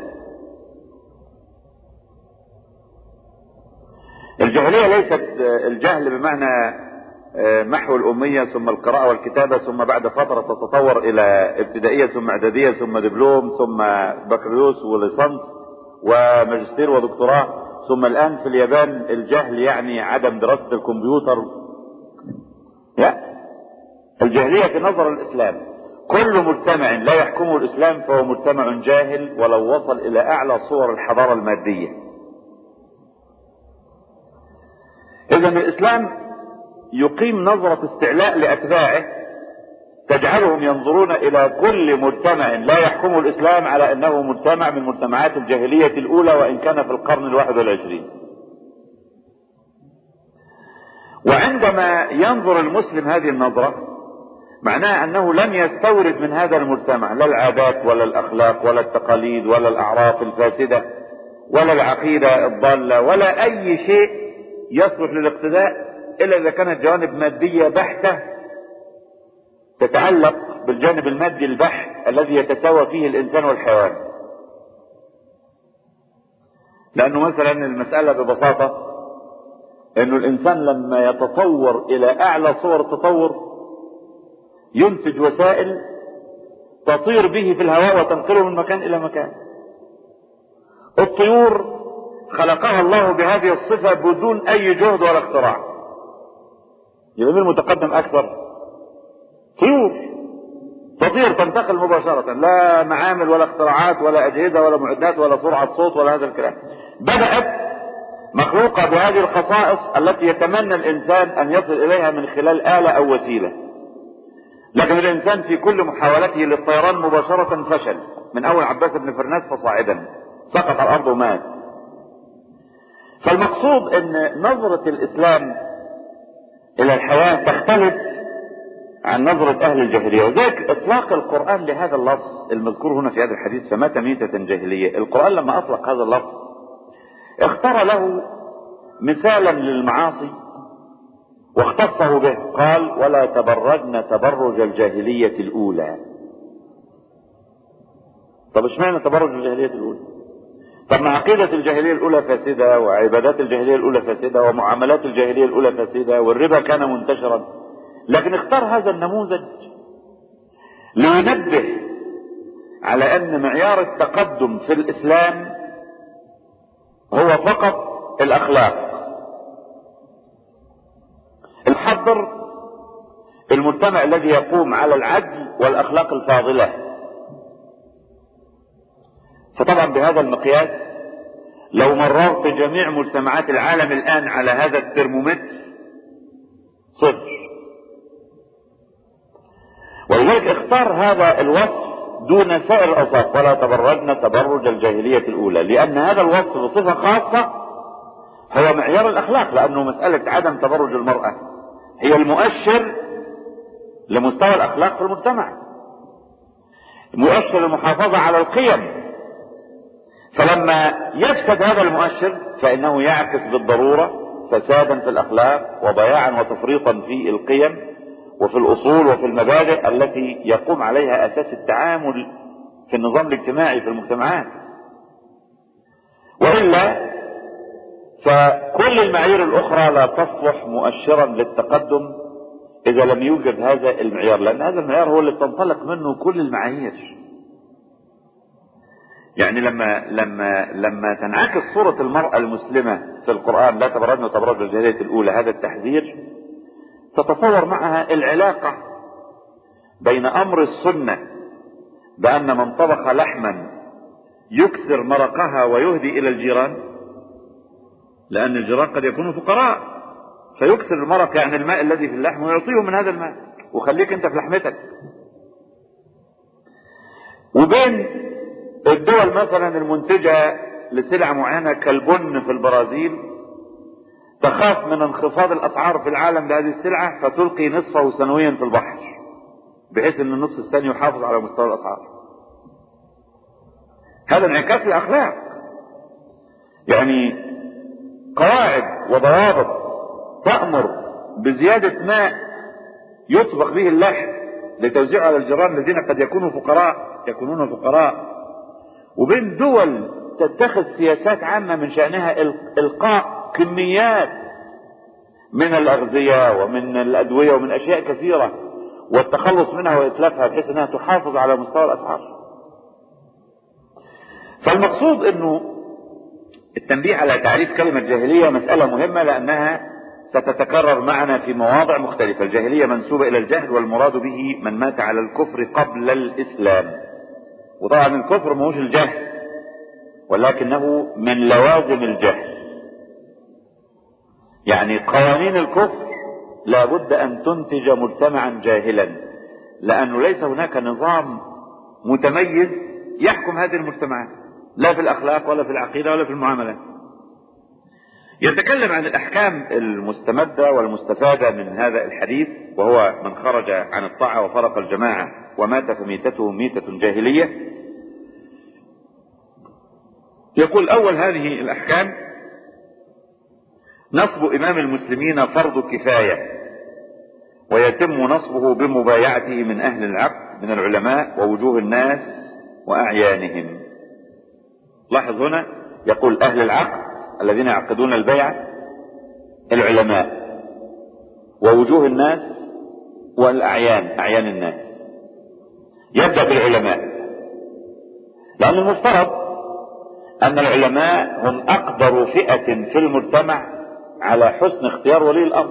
الجاهلية ليست الجهل بمعنى محو الأمية ثم القراءة والكتابة ثم بعد فترة تتطور إلى ابتدائية ثم إعدادية ثم دبلوم ثم بكالوريوس وليسانس وماجستير ودكتوراه، ثم الآن في اليابان الجهل يعني عدم دراسة الكمبيوتر. لا، الجاهلية في نظر الإسلام كل مجتمع لا يحكمه الإسلام فهو مجتمع جاهل ولو وصل إلى أعلى صور الحضارة المادية. إذن الإسلام يقيم نظرة استعلاء لأتباعه تجعلهم ينظرون إلى كل مجتمع لا يحكمه الإسلام على أنه مجتمع من مجتمعات الجاهلية الأولى وإن كان في القرن الواحد والعشرين. وعندما ينظر المسلم هذه النظرة معناها أنه لم يستورد من هذا المجتمع لا العادات ولا الأخلاق ولا التقاليد ولا الأعراف الفاسدة ولا العقيدة الضالة ولا أي شيء يصلح للاقتداء إلا إذا كانت جوانب مادية بحتة تتعلق بالجانب المادي البحت الذي يتساوى فيه الإنسان والحيوان. لأنه مثلا المسألة ببساطة أنه الإنسان لما يتطور إلى أعلى صور التطور ينتج وسائل تطير به في الهواء وتنقله من مكان إلى مكان. الطيور خلقها الله بهذه الصفة بدون أي جهد ولا اختراع. يبقى مين المتقدم أكثر؟ طيور تطير تنتقل مباشرة، لا معامل ولا اختراعات ولا أجهزة ولا معدات ولا سرعة صوت ولا هذا الكلام. بدأت مخلوقة بهذه الخصائص التي يتمنى الإنسان أن يصل إليها من خلال آلة أو وسيلة، لكن الإنسان في كل محاولته للطيران مباشرة فشل، من أول عباس بن فرناس فصاعدا سقط على الأرض ومات. فالمقصود أن نظرة الإسلام إلى الحياة تختلف عن نظرة أهل الجاهلية. وذلك إطلاق القرآن لهذا اللفظ المذكور هنا في هذا الحديث فمات ميتة جاهلية، القرآن لما أطلق هذا اللفظ اختار له مثالا للمعاصي واختصه به، قال ولا تبرجن تبرج الجاهلية الأولى. طب اشمعنى تبرج الجاهلية الأولى؟ طب ما عقيدة الجاهلية الأولى فاسدة وعبادات الجاهلية الأولى فاسدة ومعاملات الجاهلية الأولى فاسدة والربا كان منتشرا، لكن اختار هذا النموذج لينبه على أن معيار التقدم في الإسلام هو فقط الأخلاق. الحضر المجتمع الذي يقوم على العدل والأخلاق الفاضلة. فطبعا بهذا المقياس لو مررت جميع مجتمعات العالم الآن على هذا الترمومتر صفر. ولذلك اختار هذا الوصف دون سائر الأوصاف، ولا تبرجن تبرج الجاهلية الأولى، لأن هذا الوصف بصفة خاصة هو معيار الاخلاق، لانه مسألة عدم تبرج المرأة هي المؤشر لمستوى الاخلاق في المجتمع، مؤشر المحافظة على القيم. فلما يفسد هذا المؤشر فانه يعكس بالضرورة فسادا في الاخلاق وضياعا وتفريطا في القيم وفي الاصول وفي المبادئ التي يقوم عليها اساس التعامل في النظام الاجتماعي في المجتمعات. والا فكل المعايير الاخرى لا تصلح مؤشرا للتقدم اذا لم يوجد هذا المعيار، لان هذا المعيار هو اللي تنطلق منه كل المعايير. يعني لما لما لما تنعكس صورة المرأة المسلمة في القرآن لا تبرجن تبرج الجاهلية الأولى، هذا التحذير، تتصور معها العلاقة بين أمر السنة بأن من طبخ لحما يكسر مرقها ويهدي إلى الجيران، لأن الجيران قد يكونوا فقراء فيكسر المرق يعني الماء الذي في اللحم ويعطيهم من هذا الماء وخليك أنت في لحمتك. وبين الدول مثلا المنتجة لسلع معينة كالبن في البرازيل تخاف من انخفاض الاسعار في العالم لهذه السلعة فتلقي نصفه سنويا في البحر بحيث ان النصف الثاني يحافظ على مستوى الاسعار. هذا انعكاس الاخلاق. يعني قواعد وضوابط تأمر بزيادة ماء يطبخ به اللحم لتوزيعه على الجيران الذين قد يكونوا فقراء يكونون فقراء، وبين دول تتخذ سياسات عامة من شأنها إلقاء كميات من الأغذية ومن الأدوية ومن أشياء كثيرة والتخلص منها وإتلافها بحيث أنها تحافظ على مستوى الأسعار. فالمقصود أنه التنبيه على تعريف كلمة جاهلية مسألة مهمة، لأنها ستتكرر معنا في مواضع مختلفة. الجاهلية منسوبة إلى الجهل، والمراد به من مات على الكفر قبل الإسلام. وطبعا الكفر ماهوش الجهل، ولكنه من لوازم الجهل. يعني قوانين الكفر لابد ان تنتج مجتمعا جاهلا، لانه ليس هناك نظام متميز يحكم هذه المجتمعات، لا في الاخلاق ولا في العقيدة ولا في المعاملات. يتكلم عن الاحكام المستمدة والمستفادة من هذا الحديث، وهو من خرج عن الطاعة وفرق الجماعة ومات فميتته ميتة جاهلية. يقول اول هذه الاحكام: نصب امام المسلمين فرض كفاية، ويتم نصبه بمبايعته من اهل العقد من العلماء ووجوه الناس واعيانهم. لاحظ هنا يقول اهل العقد الذين يعقدون البيعة، العلماء، ووجوه الناس والاعيان، اعيان الناس. يبدأ بالعلماء لان المفترض ان العلماء هم اقدر فئة في المجتمع على حسن اختيار ولي الامر،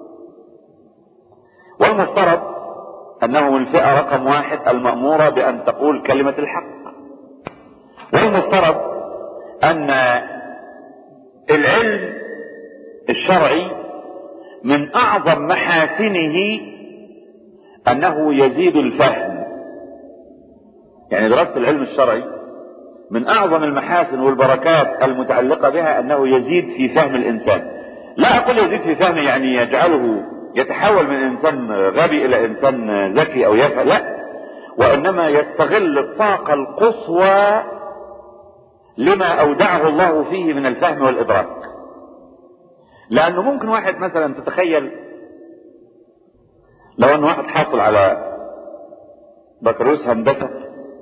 والمفترض انهم الفئة رقم واحد المأمورة بان تقول كلمة الحق، والمفترض ان العلم الشرعي من اعظم محاسنه انه يزيد الفهم. يعني دراسة العلم الشرعي من اعظم المحاسن والبركات المتعلقة بها انه يزيد في فهم الانسان. لا اقول يزيد في فهمه يعني يجعله يتحول من انسان غبي الى انسان ذكي او يفهم، لا، وانما يستغل الطاقة القصوى لما اودعه الله فيه من الفهم والادراك. لانه ممكن واحد مثلا تتخيل لو ان واحد حاصل على بكالوريوس هندسة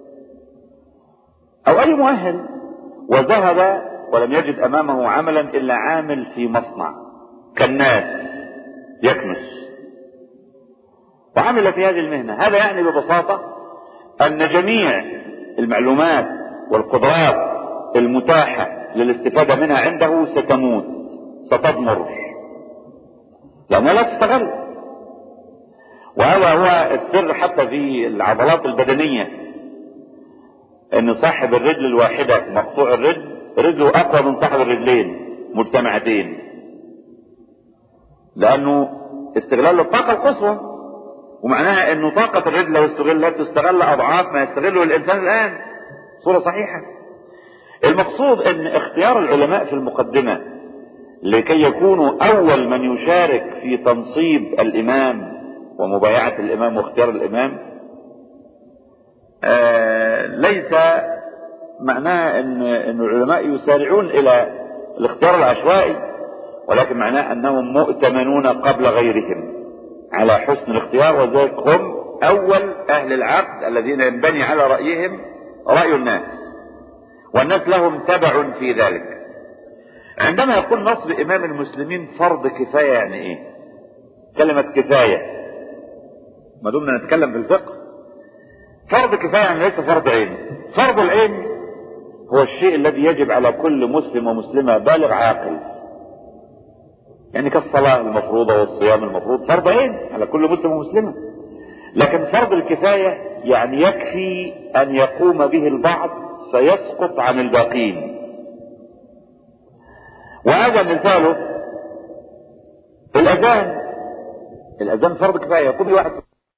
او اي مؤهل وذهب ولم يجد امامه عملا الا عامل في مصنع كالناس يكنس وعمل في هذه المهنة، هذا يعني ببساطة ان جميع المعلومات والقدرات المتاحة للاستفادة منها عنده ستموت، ستضمر، لانها لا تستغل. وهذا هو السر حتى في العضلات البدنية، ان صاحب الرجل الواحدة مقطوع الرجل رجله اقوى من صاحب الرجلين مجتمعتين، لانه استغلال الطاقة القصوى، ومعناها انه طاقة الرجل لو استغلت تستغل اضعاف ما يستغله الانسان الان. صورة صحيحة. المقصود ان اختيار العلماء في المقدمة لكي يكونوا اول من يشارك في تنصيب الامام ومبايعة الامام واختيار الامام، آه ليس معناه ان ان العلماء يسارعون الى الاختيار العشوائي، ولكن معناه انهم مؤتمنون قبل غيرهم على حسن الاختيار، وذلك هم اول اهل العقد الذين ينبني على رايهم راي الناس، والناس لهم تبع في ذلك. عندما يقول نصب امام المسلمين فرض كفايه، يعني ايه كلمه كفايه؟ ما دمنا نتكلم في الفقه، فرض كفايه يعني ليس فرض عين. فرض العين هو الشيء الذي يجب على كل مسلم ومسلمه بالغ عاقل، يعني كالصلاه المفروضه والصيام المفروض، فرض عين على كل مسلم ومسلمه. لكن فرض الكفايه يعني يكفي ان يقوم به البعض فيسقط عن الباقين. وهذا مثاله الاذان. الاذان فرض كفايه، يقوم واحد.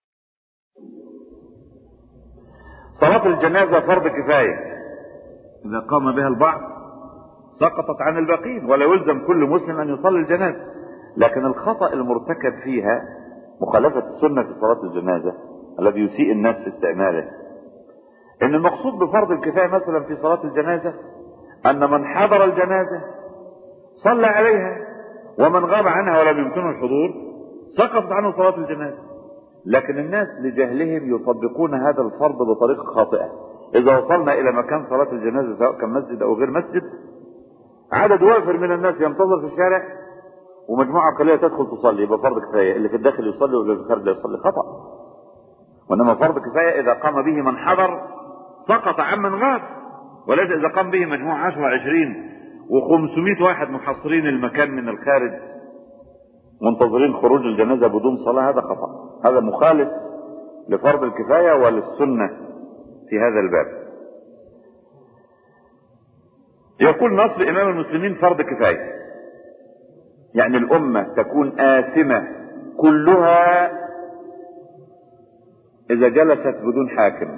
صلاة الجنازة فرض كفاية، اذا قام بها البعض سقطت عن الباقين، ولا يلزم كل مسلم ان يصلي الجنازة. لكن الخطأ المرتكب فيها مخالفة السنة في صلاة الجنازة الذي يسيء الناس في استعماله، ان المقصود بفرض الكفاية مثلا في صلاة الجنازة ان من حضر الجنازة صلى عليها، ومن غاب عنها ولم يمكنه الحضور سقطت عنه صلاة الجنازة. لكن الناس لجهلهم يطبقون هذا الفرض بطريقة خاطئة. اذا وصلنا الى مكان صلاة الجنازة سواء كان مسجد او غير مسجد، عدد وافر من الناس ينتظر في الشارع ومجموعة قليلة تدخل تصلي، يبقى فرض كفاية، اللي في الداخل يصلي واللي في الخارج يصلي. خطأ. وانما فرض كفاية اذا قام به من حضر سقط عن من غاب، وليس اذا قام به مجموعة عشرة عشرين وخمسمائة واحد محصرين المكان من الخارج منتظرين خروج الجنازة بدون صلاة. هذا خطأ، هذا مخالف لفرض الكفاية وللسنة في هذا الباب. يقول نصب امام المسلمين فرض كفاية، يعني الامة تكون آثمة كلها اذا جلست بدون حاكم.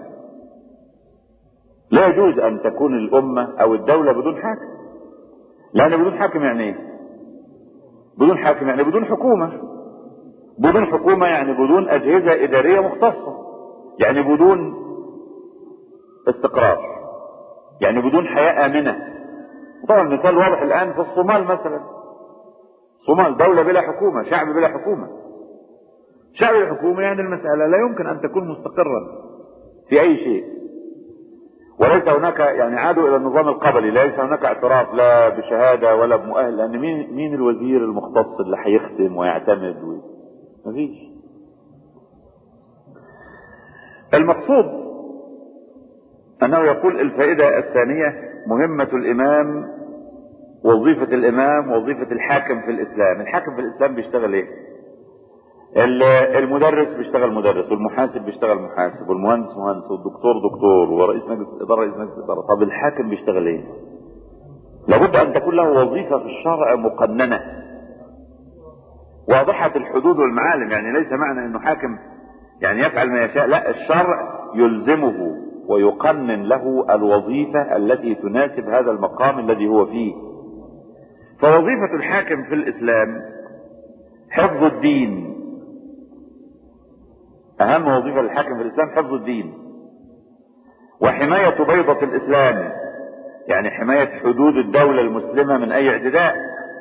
لا يجوز ان تكون الامة او الدولة بدون حاكم، لان بدون حاكم يعني ايه؟ بدون حاكم يعني بدون حكومة. بدون حكومة يعني بدون اجهزة ادارية مختصة، يعني بدون استقرار، يعني بدون حياة امنة. طبعا مثال واضح الان في الصومال مثلا. الصومال دولة بلا حكومة، شعب بلا حكومة. شعب بلا حكومة يعني المسألة لا يمكن ان تكون مستقرا في اي شيء، وليس هناك يعني عادوا الى النظام القبلي، ليس هناك اعتراف لا بشهادة ولا بمؤهل، لان مين مين الوزير المختص اللي هيختم ويعتمد و... مفيش. المقصود انه يقول الفائدة الثانية مهمة الامام، وظيفة الامام وظيفة الحاكم في الاسلام. الحاكم في الاسلام بيشتغل ايه؟ المدرس بيشتغل مدرس، والمحاسب بيشتغل محاسب، والمهندس مهندس، والدكتور دكتور، ورئيس مجلس اداره رئيس مجلس اداره. طب الحاكم بيشتغل ايه؟ لابد ان تكون له وظيفه في الشرع مقننه واضحه الحدود والمعالم. يعني ليس معنى انه حاكم يعني يفعل ما يشاء، لا، الشرع يلزمه ويقنن له الوظيفه التي تناسب هذا المقام الذي هو فيه. فوظيفه الحاكم في الاسلام حفظ الدين. اهم وظيفة للحاكم في الاسلام حفظ الدين، وحماية بيضة الاسلام، يعني حماية حدود الدولة المسلمة من اي اعتداء،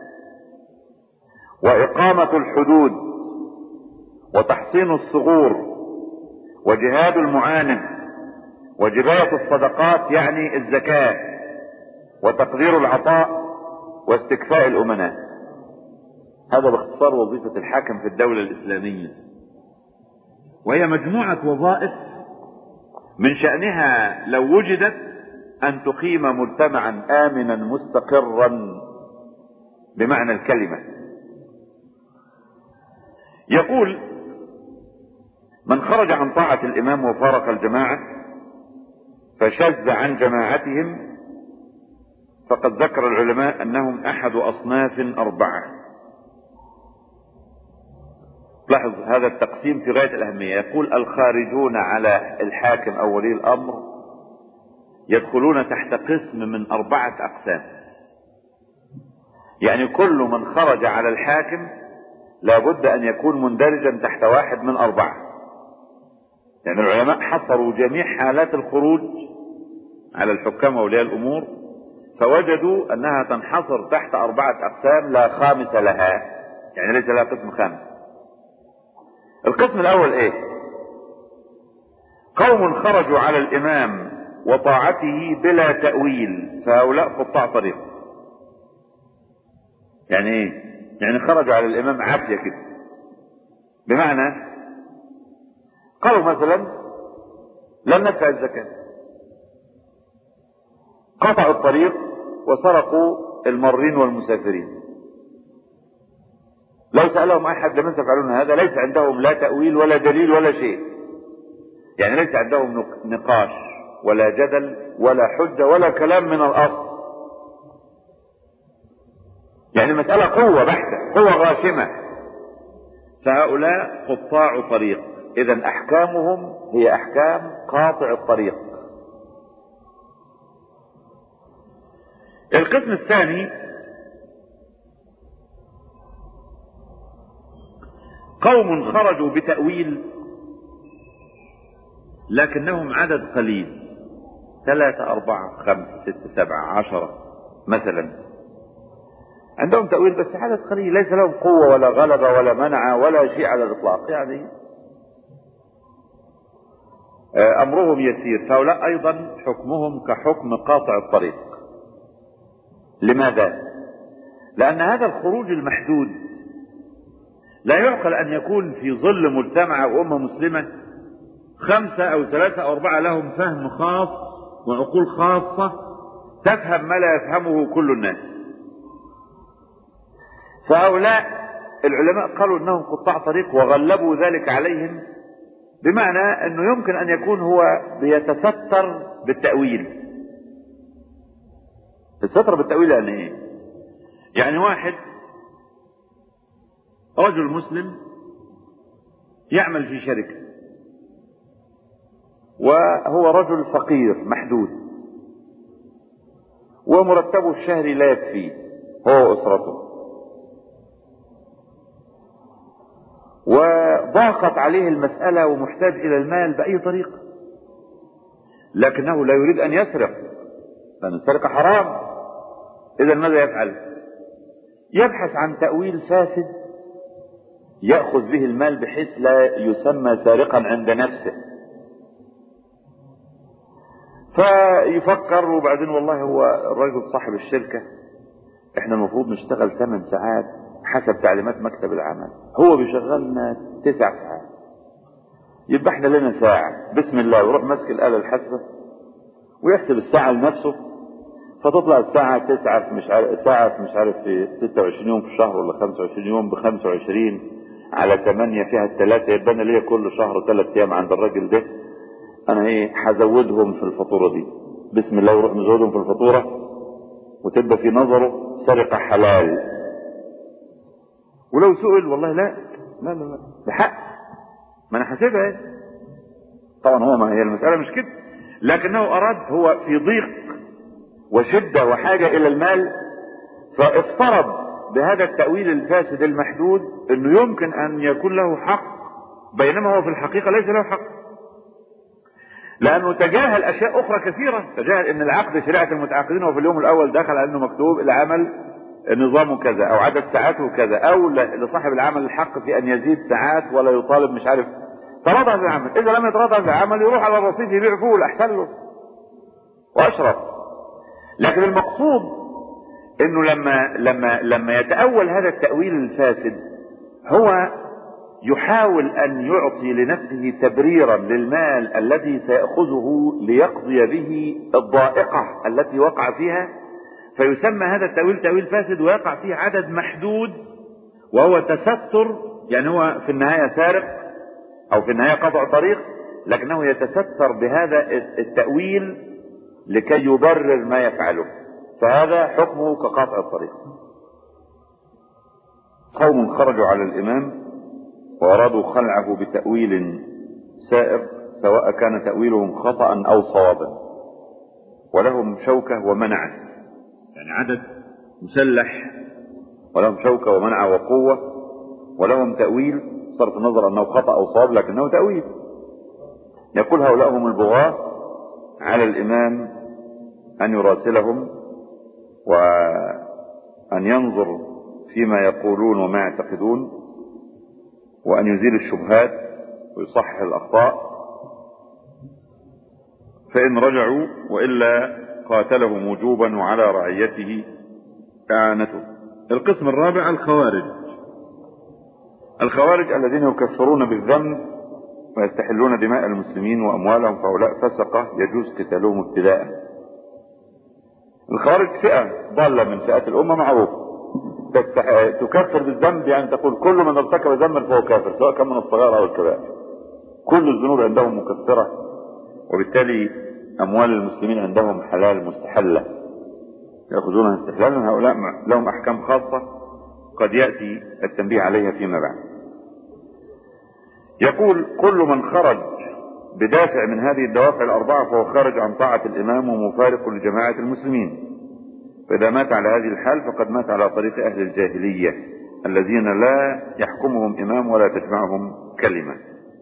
واقامة الحدود، وتحصين الثغور، وجهاد المعاند، وجباية الصدقات يعني الزكاة، وتقدير العطاء، واستكفاء الامناء. هذا باختصار وظيفة الحاكم في الدولة الاسلامية، وهي مجموعة وظائف من شأنها لو وجدت ان تقيم مجتمعا امنا مستقرا بمعنى الكلمة. يقول من خرج عن طاعة الامام وفارق الجماعة فشذ عن جماعتهم، فقد ذكر العلماء انهم احد اصناف اربعة. لاحظ هذا التقسيم في غاية الأهمية. يقول الخارجون على الحاكم أو ولي الأمر يدخلون تحت قسم من أربعة أقسام. يعني كل من خرج على الحاكم لابد ان يكون مندرجا تحت واحد من اربعة. يعني العلماء حصروا جميع حالات الخروج على الحكام واولياء الامور، فوجدوا انها تنحصر تحت اربعة اقسام لا خامس لها، يعني ليس لها قسم خامس. القسم الاول ايه؟ قوم خرجوا على الامام وطاعته بلا تأويل، فهؤلاء قطاع طريق. يعني ايه؟ يعني خرجوا على الامام عافية كده، بمعنى قالوا مثلا لن ندفع الزكاة، قطعوا الطريق وسرقوا المارين والمسافرين. لو سألهم احد لمن تفعلون هذا ليس عندهم لا تأويل ولا دليل ولا شيء، يعني ليس عندهم نقاش ولا جدل ولا حجة ولا كلام من الاصل، يعني مسألة قوة بحتة، قوة غاشمة. فهؤلاء قطاع طريق، اذا احكامهم هي احكام قاطع الطريق. القسم الثاني قوم خرجوا بتأويل لكنهم عدد قليل، ثلاثة أربعة خمسة ستة سبعة عشرة مثلا، عندهم تأويل بس عدد قليل، ليس لهم قوة ولا غلبة ولا منع ولا شيء على الإطلاق، يعني أمرهم يسير. فهؤلاء أيضا حكمهم كحكم قاطع الطريق. لماذا؟ لأن هذا الخروج المحدود لا يعقل أن يكون في ظل مجتمع أو أمة مسلمة خمسة أو ثلاثة أو أربعة لهم فهم خاص وعقول خاصة تفهم ما لا يفهمه كل الناس. فهؤلاء العلماء قالوا انهم قطاع طريق وغلبوا ذلك عليهم، بمعنى انه يمكن ان يكون هو بيتستر بالتأويل. الستر بالتأويل يعني ايه؟ يعني واحد رجل مسلم يعمل في شركة وهو رجل فقير محدود ومرتبه الشهري لا يكفيه هو وأسرته، وضاقت عليه المسألة ومحتاج إلى المال بأي طريقة، لكنه لا يريد أن يسرق لأن السرقة حرام. إذا ماذا يفعل؟ يبحث عن تأويل فاسد يأخذ به المال بحيث لا يسمى سارقا عند نفسه. فيفكر وبعدين والله هو الرجل صاحب الشركة احنا المفروض نشتغل ثمان ساعات حسب تعليمات مكتب العمل، هو بيشغلنا تسع ساعات، يبقى احنا لنا ساعة بسم الله، ويروح ماسك الآلة الحاسبة ويحسب الساعة لنفسه، فتطلع الساعة تسعة في مش عارف ساعة في مش عارف في ستة وعشرين يوم في الشهر ولا خمسة وعشرين يوم بخمسة وعشرين على ثمانية فيها الثلاثة، يبقى انا ليا كل شهر ثلاث ايام عند الراجل ده، انا ايه هزودهم في الفاتورة دي بسم الله، ويروح مزودهم في الفاتورة وتبقى في نظره سرقة حلال. ولو سئل والله لا لا لا لا بحق ما انا حاسبها ايه، طبعا هو ما هي المسألة مش كده، لكنه اراد هو في ضيق وشدة وحاجة الى المال، فافترض بهذا التأويل الفاسد المحدود انه يمكن ان يكون له حق، بينما هو في الحقيقة ليس له حق، لانه تجاهل اشياء اخرى كثيرة. تجاهل ان العقد شريعة المتعاقدين، وفي اليوم الاول دخل على انه مكتوب العمل نظامه كذا او عدد ساعاته كذا، او لصاحب العمل الحق في ان يزيد ساعات ولا يطالب مش عارف، تراضى في العمل. اذا لم يتراضى في العمل يروح على الرصيف يبيع فول احسن له واشرف. لكن المقصود انه لما لما لما يتأول هذا التأويل الفاسد هو يحاول ان يعطي لنفسه تبريرا للمال الذي سيأخذه ليقضي به الضائقة التي وقع فيها، فيسمى هذا التأويل تأويل فاسد ويقع فيه عدد محدود، وهو تستر، يعني هو في النهاية سارق او في النهاية قطع طريق، لكنه يتستر بهذا التأويل لكي يبرر ما يفعله، فهذا حكمه كقطع الطريق. قوم خرجوا على الامام وارادوا خلعه بتأويل سائر، سواء كان تأويلهم خطأ او صوابا، ولهم شوكة ومنعة، يعني عدد مسلح ولهم شوكة ومنع وقوة ولهم تأويل، صرف النظر أنه خطأ أو صواب لكنه تأويل. يقول هؤلاء هم البغاة، على الإمام أن يراسلهم وأن ينظر فيما يقولون وما يعتقدون، وأن يزيل الشبهات ويصحح الأخطاء، فإن رجعوا وإلا قاتلهم وجوبا وعلى رعيته إعانته. القسم الرابع الخوارج. الخوارج الذين يكفرون بالذنب ويستحلون دماء المسلمين وأموالهم، فهؤلاء فسقة يجوز قتالهم ابتداء. الخوارج فئة ضالة من فئات الأمة معروفة، تكفر بالذنب يعني تقول كل من ارتكب ذنبا فهو كافر، سواء كان من الصغائر أو الكبائر. كل الذنوب عندهم مكفرة، وبالتالي أموال المسلمين عندهم حلال مستحلة يأخذونها استحلالا. هؤلاء لهم أحكام خاصة قد يأتي التنبيه عليها فيما بعد. يقول كل من خرج بدافع من هذه الدوافع الأربعة فهو خارج عن طاعة الإمام ومفارق لجماعة المسلمين، فإذا مات على هذه الحال فقد مات على طريق أهل الجاهلية الذين لا يحكمهم إمام ولا تجمعهم كلمة.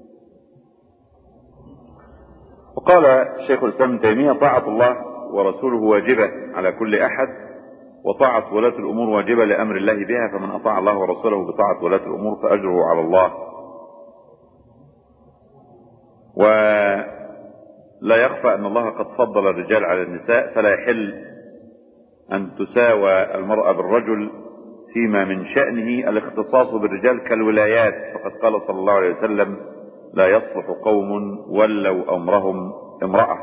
وقال شيخ الإسلام ابن تيمية طاعة الله ورسوله واجبة على كل أحد، وطاعة ولاة الأمور واجبة لأمر الله بها، فمن أطاع الله ورسوله بطاعة ولاة الأمور فأجره على الله. ولا يخفى أن الله قد فضل الرجال على النساء، فلا يحل أن تساوى المرأة بالرجل فيما من شأنه الاختصاص بالرجال كالولايات، فقد قال صلى الله عليه وسلم لا يصلح قوم ولوا أمرهم امرأة.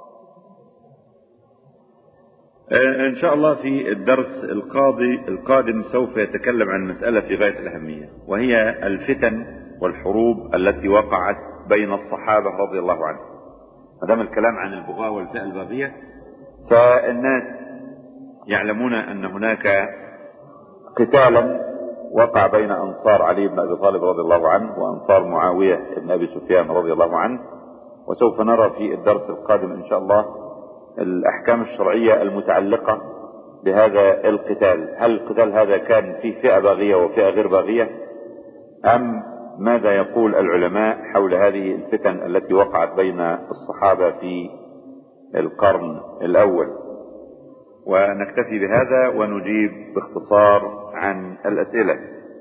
إن شاء الله في الدرس القاضي القادم سوف يتكلم عن مسألة في غاية الأهمية، وهي الفتن والحروب التي وقعت بين الصحابة رضي الله عنهم. ما دام الكلام عن البغاة والفئة الباغية، فالناس يعلمون أن هناك قتالا وقع بين أنصار علي بن أبي طالب رضي الله عنه وأنصار معاوية بن أبي سفيان رضي الله عنه، وسوف نرى في الدرس القادم إن شاء الله الأحكام الشرعية المتعلقة بهذا القتال. هل القتال هذا كان فيه فئة باغية وفئة غير باغية، أم ماذا يقول العلماء حول هذه الفتن التي وقعت بين الصحابة في القرن الأول؟ ونكتفي بهذا ونجيب باختصار عن الأسئلة.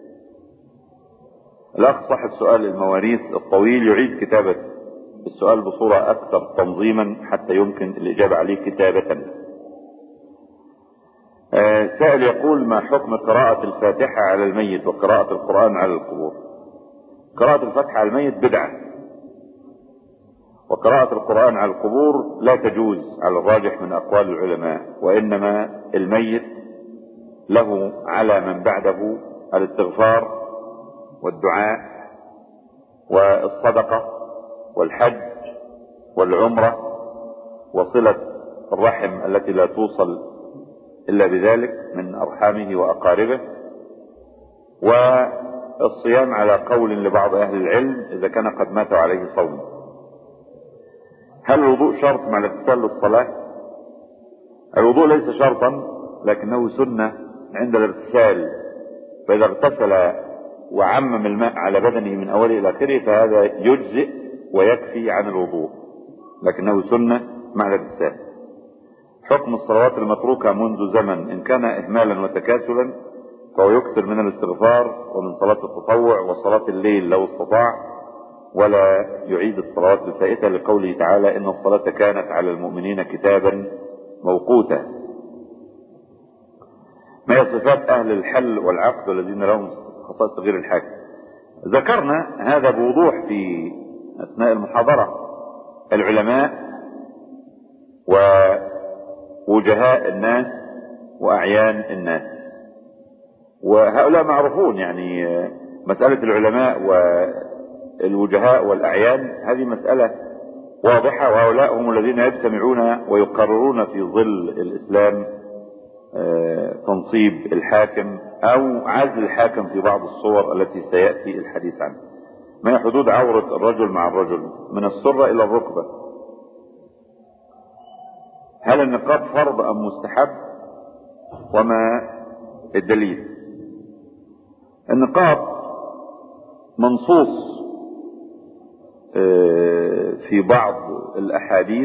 الأخ صاحب سؤال المواريث الطويل يعيد كتابة السؤال بصورة أكثر تنظيما حتى يمكن الإجابة عليه كتابة. آه سائل يقول ما حكم قراءة الفاتحة على الميت وقراءة القرآن على القبور؟ قراءة الفاتحة على الميت بدعة، وقراءة القرآن على القبور لا تجوز على الراجح من أقوال العلماء، وإنما الميت له على من بعده الاستغفار والدعاء والصدقة والحج والعمرة وصلة الرحم التي لا توصل إلا بذلك من أرحامه وأقاربه، والصيام على قول لبعض أهل العلم إذا كان قد مات عليه صوم. هل الوضوء شرط مع الاغتسال للصلاة؟ الوضوء ليس شرطا لكنه سنة عند الاغتسال، فإذا اغتسل وعمم الماء على بدنه من أوله إلى آخره فهذا يجزئ ويكفي عن الوضوء، لكنه سنة مع الاغتسال. حكم الصلوات المتروكة منذ زمن، إن كان إهمالا وتكاسلا فهو يكثر من الاستغفار ومن صلاة التطوع وصلاة الليل لو استطاع، ولا يعيد الصلوات الفائتة لقوله تعالى إن الصلاة كانت على المؤمنين كتابا موقوتا. ما هي صفات أهل الحل والعقد والذين لهم خصائص غير الحاكم؟ ذكرنا هذا بوضوح في أثناء المحاضرة. العلماء ووجهاء الناس وأعيان الناس، وهؤلاء معروفون، يعني مسألة العلماء والوجهاء والأعيان هذه مسألة واضحة، وهؤلاء هم الذين يجتمعون ويقررون في ظل الإسلام تنصيب الحاكم أو عزل الحاكم في بعض الصور التي سيأتي الحديث عنها. ما هي حدود عورة الرجل مع الرجل من السرة إلى الركبة؟ هل النقاب فرض أم مستحب؟ وما الدليل؟ النقاب منصوص في بعض الأحاديث،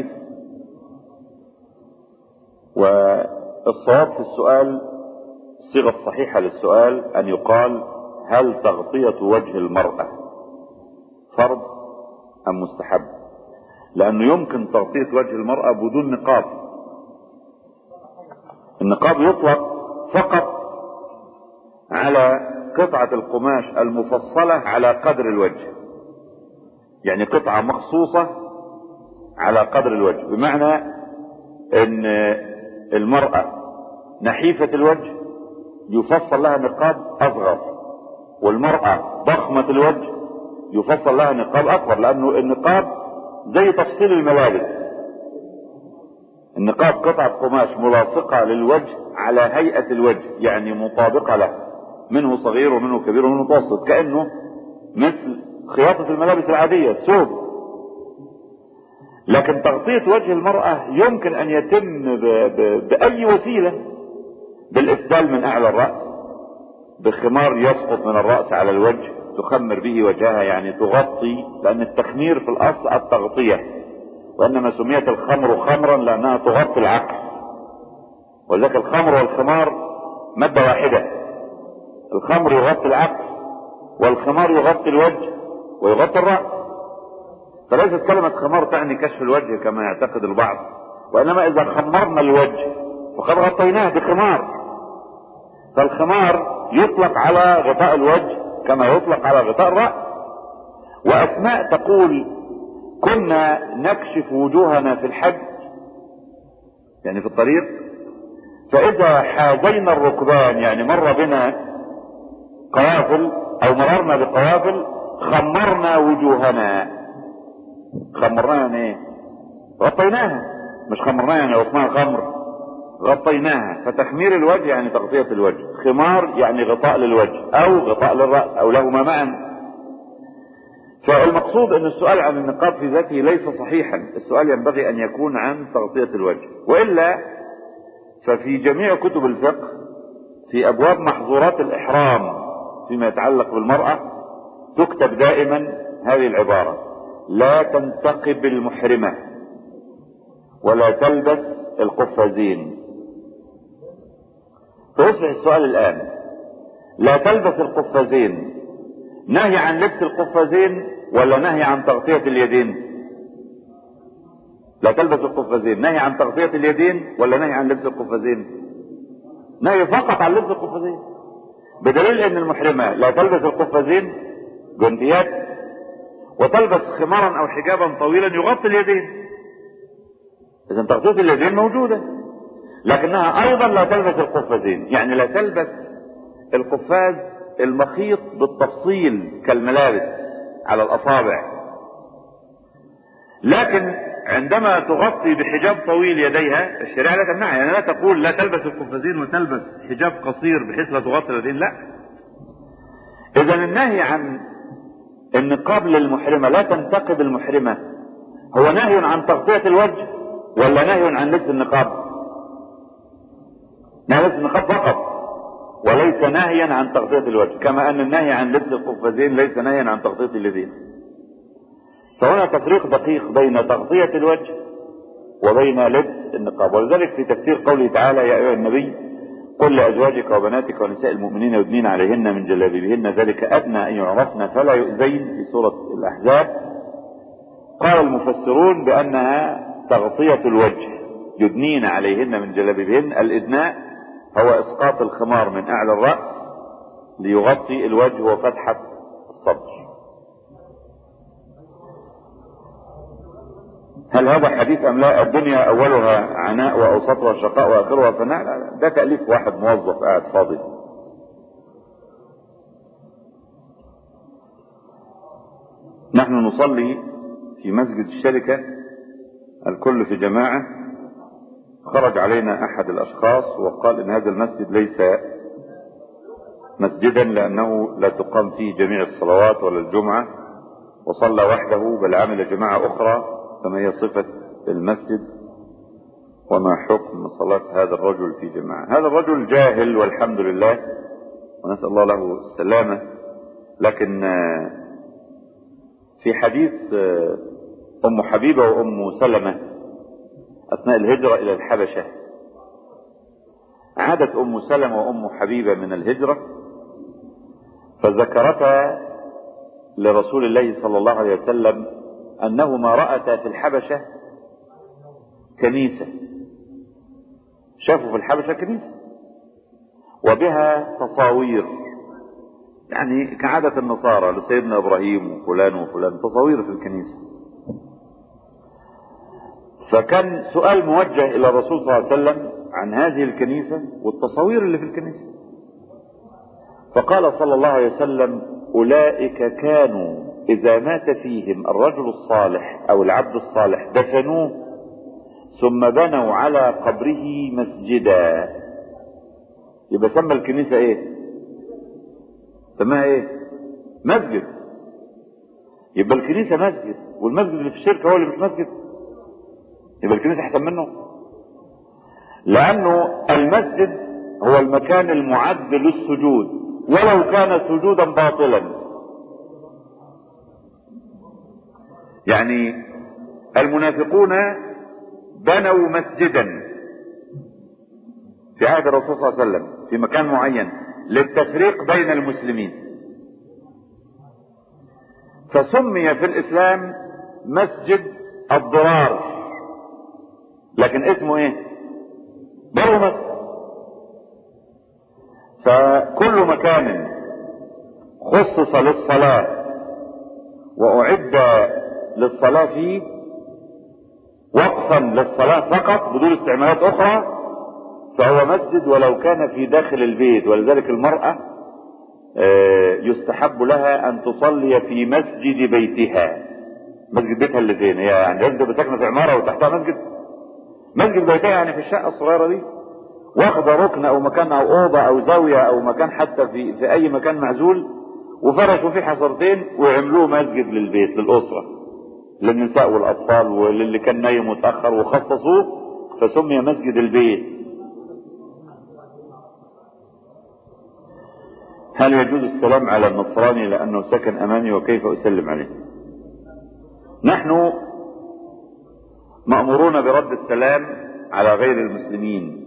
والصواب في السؤال الصيغة الصحيحة للسؤال أن يقال: هل تغطية وجه المرأة فرض أم مستحب؟ لأنه يمكن تغطية وجه المرأة بدون نقاب. النقاب يطلق فقط على قطعة القماش المفصلة على قدر الوجه، يعني قطعة مخصوصة على قدر الوجه، بمعنى ان المرأة نحيفة الوجه يفصل لها نقاب اصغر، والمرأة ضخمة الوجه يفصل لها نقاب اكبر، لانه النقاب زي تفصيل الملابس. النقاب قطعة قماش ملاصقة للوجه على هيئة الوجه، يعني مطابقة له، منه صغير ومنه كبير ومنه متوسط، كأنه مثل خياطة الملابس العادية، ثوب. لكن تغطية وجه المرأة يمكن ان يتم ب... ب... بأي وسيلة: بالإسدال من أعلى الرأس، بخمار يسقط من الرأس على الوجه تخمر به وجهها، يعني تغطي، لأن التخمير في الأصل التغطية، وإنما سميت الخمر خمرا لأنها تغطي العكس، وذلك الخمر والخمار مادة واحدة. الخمر يغطي العكس، والخمار يغطي الوجه ويغطي الرأس. فليست كلمة خمار تعني كشف الوجه كما يعتقد البعض، وإنما إذا خمرنا الوجه وقد غطيناه بخمار، فالخمار يطلق على غطاء الوجه كما يطلق على غطاء الرأس. وأسماء تقول: كنا نكشف وجوهنا في الحج، يعني في الطريق، فإذا حاذينا الركبان، يعني مر بنا قوافل أو مررنا بقوافل، خمرنا وجوهنا. خمرناها ايه؟ غطيناها، مش خمرناها يعني وصناها خمر، غطيناها. فتخمير الوجه يعني تغطية الوجه، خمار يعني غطاء للوجه او غطاء للرأس او لهما معا. فالمقصود ان السؤال عن النقاب في ذاته ليس صحيحا، السؤال ينبغي ان يكون عن تغطية الوجه. وإلا ففي جميع كتب الفقه في ابواب محظورات الاحرام فيما يتعلق بالمرأة تكتب دائما هذه العبارة: لا تنتقب المحرمة ولا تلبس القفازين. فيصبح السؤال الآن: لا تلبس القفازين نهي عن لبس القفازين ولا نهي عن تغطية اليدين؟ لا تلبس القفازين نهي عن تغطية اليدين ولا نهي عن لبس القفازين؟ نهي فقط عن لبس القفازين، بدليل ان المحرمة لا تلبس القفازين جنديات، وتلبس خمارا او حجابا طويلا يغطي اليدين. اذا تغطية اليدين موجودة، لكنها ايضا لا تلبس القفازين، يعني لا تلبس القفاز المخيط بالتفصيل كالملابس على الاصابع. لكن عندما تغطي بحجاب طويل يديها الشريعة لا تمنعها، يعني لا تقول لا تلبس القفازين وتلبس حجاب قصير بحيث لا تغطي اليدين، لا. اذا النهي عن النقاب للمحرمة، لا تنتقب المحرمة، هو نهي عن تغطية الوجه ولا نهي عن لبس النقاب؟ نهي لبس النقاب فقط وليس نهيا عن تغطية الوجه، كما ان النهي عن لبس القفازين ليس نهيا عن تغطية اليدين. فهنا تفريق دقيق بين تغطية الوجه وبين لبس النقاب. ولذلك في تفسير قوله تعالى: يا ايها النبي قل لازواجك وبناتك ونساء المؤمنين يدنين عليهن من جلابيبهن ذلك ادنى ان يعرفن فلا يؤذين، في سورة الاحزاب، قال المفسرون بانها تغطية الوجه، يدنين عليهن من جلابيبهن. الادناء هو اسقاط الخمار من اعلى الرأس ليغطي الوجه وفتحة الصدر. هل هذا حديث ام لا؟ الدنيا اولها عناء واوسطها شقاء واخرها فناء. ده تأليف واحد موظف قاعد فاضي. نحن نصلي في مسجد الشركة الكل في جماعة. خرج علينا احد الاشخاص وقال ان هذا المسجد ليس مسجدا لانه لا تقام فيه جميع الصلوات ولا الجمعة، وصلى وحده بل عمل جماعة اخرى. فما هي صفة المسجد وما حكم صلاة هذا الرجل في جماعة؟ هذا الرجل جاهل والحمد لله، ونسأل الله له السلامة. لكن في حديث أم حبيبة وأم سلمة أثناء الهجرة إلى الحبشة، عادت أم سلمة وأم حبيبة من الهجرة فذكرتا لرسول الله صلى الله عليه وسلم أنهما رأتا في الحبشة كنيسة، شافوا في الحبشة كنيسة وبها تصاوير، يعني كعادة النصارى لسيدنا إبراهيم وفلان وفلان، تصاوير في الكنيسة. فكان سؤال موجه إلى الرسول صلى الله عليه وسلم عن هذه الكنيسة والتصاوير اللي في الكنيسة، فقال صلى الله عليه وسلم: أولئك كانوا إذا مات فيهم الرجل الصالح أو العبد الصالح دفنوه ثم بنوا على قبره مسجدا. يبقى سمى الكنيسة ايه؟ سماها ايه؟ مسجد. يبقى الكنيسة مسجد، والمسجد اللي في الشركة هو اللي مش مسجد، يبقى الكنيسة احسن منه، لأنه المسجد هو المكان المعد للسجود ولو كان سجودا باطلا. يعني المنافقون بنوا مسجدا في عهد الرسول صلى الله عليه وسلم في مكان معين للتفريق بين المسلمين، فسمي في الإسلام مسجد الضرار، لكن اسمه ايه؟ برضه مسجد. فكل مكان خصص للصلاة وأعد للصلاة فيه وقفا للصلاة فقط بدون استعمالات أخرى فهو مسجد ولو كان في داخل البيت. ولذلك المرأة يستحب لها أن تصلي في مسجد بيتها، مسجد بيتها اللي فين؟ هي يعني لازم تبقى ساكنة في عمارة وتحتها مسجد؟ مسجد بيتها يعني في الشقة الصغيرة دي، واخده ركن او مكان او اوضه او زاويه او مكان حتى في في اي مكان معزول، وفرشوا فيه حصرتين وعملوه مسجد للبيت للاسره، للنساء والاطفال وللي كان نايم متاخر، وخصصوه فسمي مسجد البيت. هل يجوز السلام على النصراني لانه سكن امامي وكيف اسلم عليه؟ نحن مأمورون برد السلام على غير المسلمين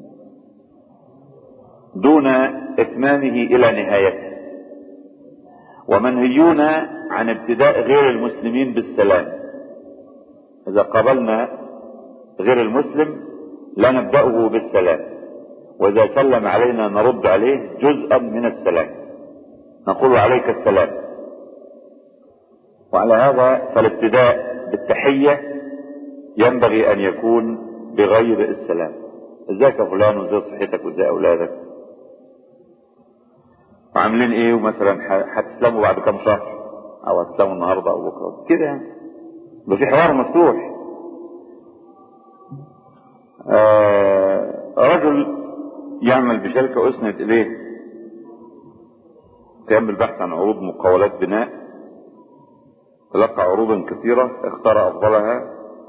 دون اتمامه الى نهايته، ومنهيون عن ابتداء غير المسلمين بالسلام. اذا قابلنا غير المسلم لا نبدأه بالسلام، واذا سلم علينا نرد عليه جزءا من السلام، نقول عليك السلام. وعلى هذا فالابتداء بالتحية ينبغي ان يكون بغير السلام. ازيك يا فلان، وازاي صحتك، وازاي اولادك، وعاملين ايه، ومثلا هتسلموا بعد كام شهر او هتسلموا النهارده او بكره كده، يعني يبقى في حوار مفتوح. آه رجل يعمل بشركه واسند اليه قيام بالبحث عن عروض مقاولات بناء، تلقى عروضا كثيره اختار افضلها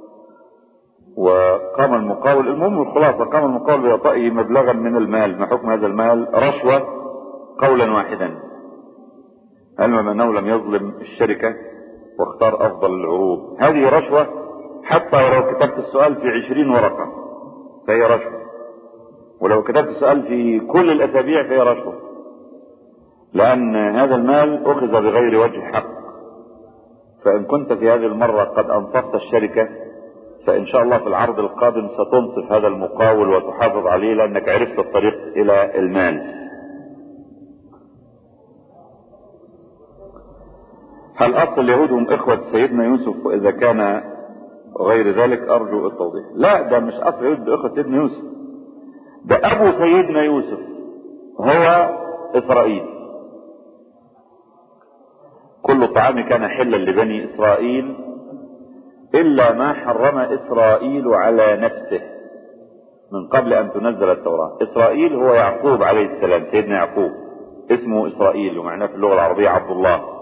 وقام المقاول، المهم الخلاصه قام المقاول بإعطائه مبلغا من المال. ما حكم هذا المال؟ رشوه قولا واحدا، علما انه لم يظلم الشركة واختار افضل العروض. هذه رشوة حتى ولو كتبت السؤال في عشرين ورقة فهي رشوة، ولو كتبت السؤال في كل الاسابيع فهي رشوة، لان هذا المال اخذ بغير وجه حق. فان كنت في هذه المرة قد انصفت الشركة فان شاء الله في العرض القادم ستنصف هذا المقاول وتحافظ عليه لانك عرفت الطريق الى المال. هل اصل اليهود هم اخوة سيدنا يوسف؟ واذا كان غير ذلك ارجو التوضيح. لا، ده مش اصل اليهود باخوة سيدنا يوسف، ده ابو سيدنا يوسف هو اسرائيل. كل طعام كان حلا لبني اسرائيل الا ما حرم اسرائيل على نفسه من قبل ان تنزل التوراة. اسرائيل هو يعقوب عليه السلام، سيدنا يعقوب اسمه اسرائيل ومعناه في اللغة العربية عبد الله.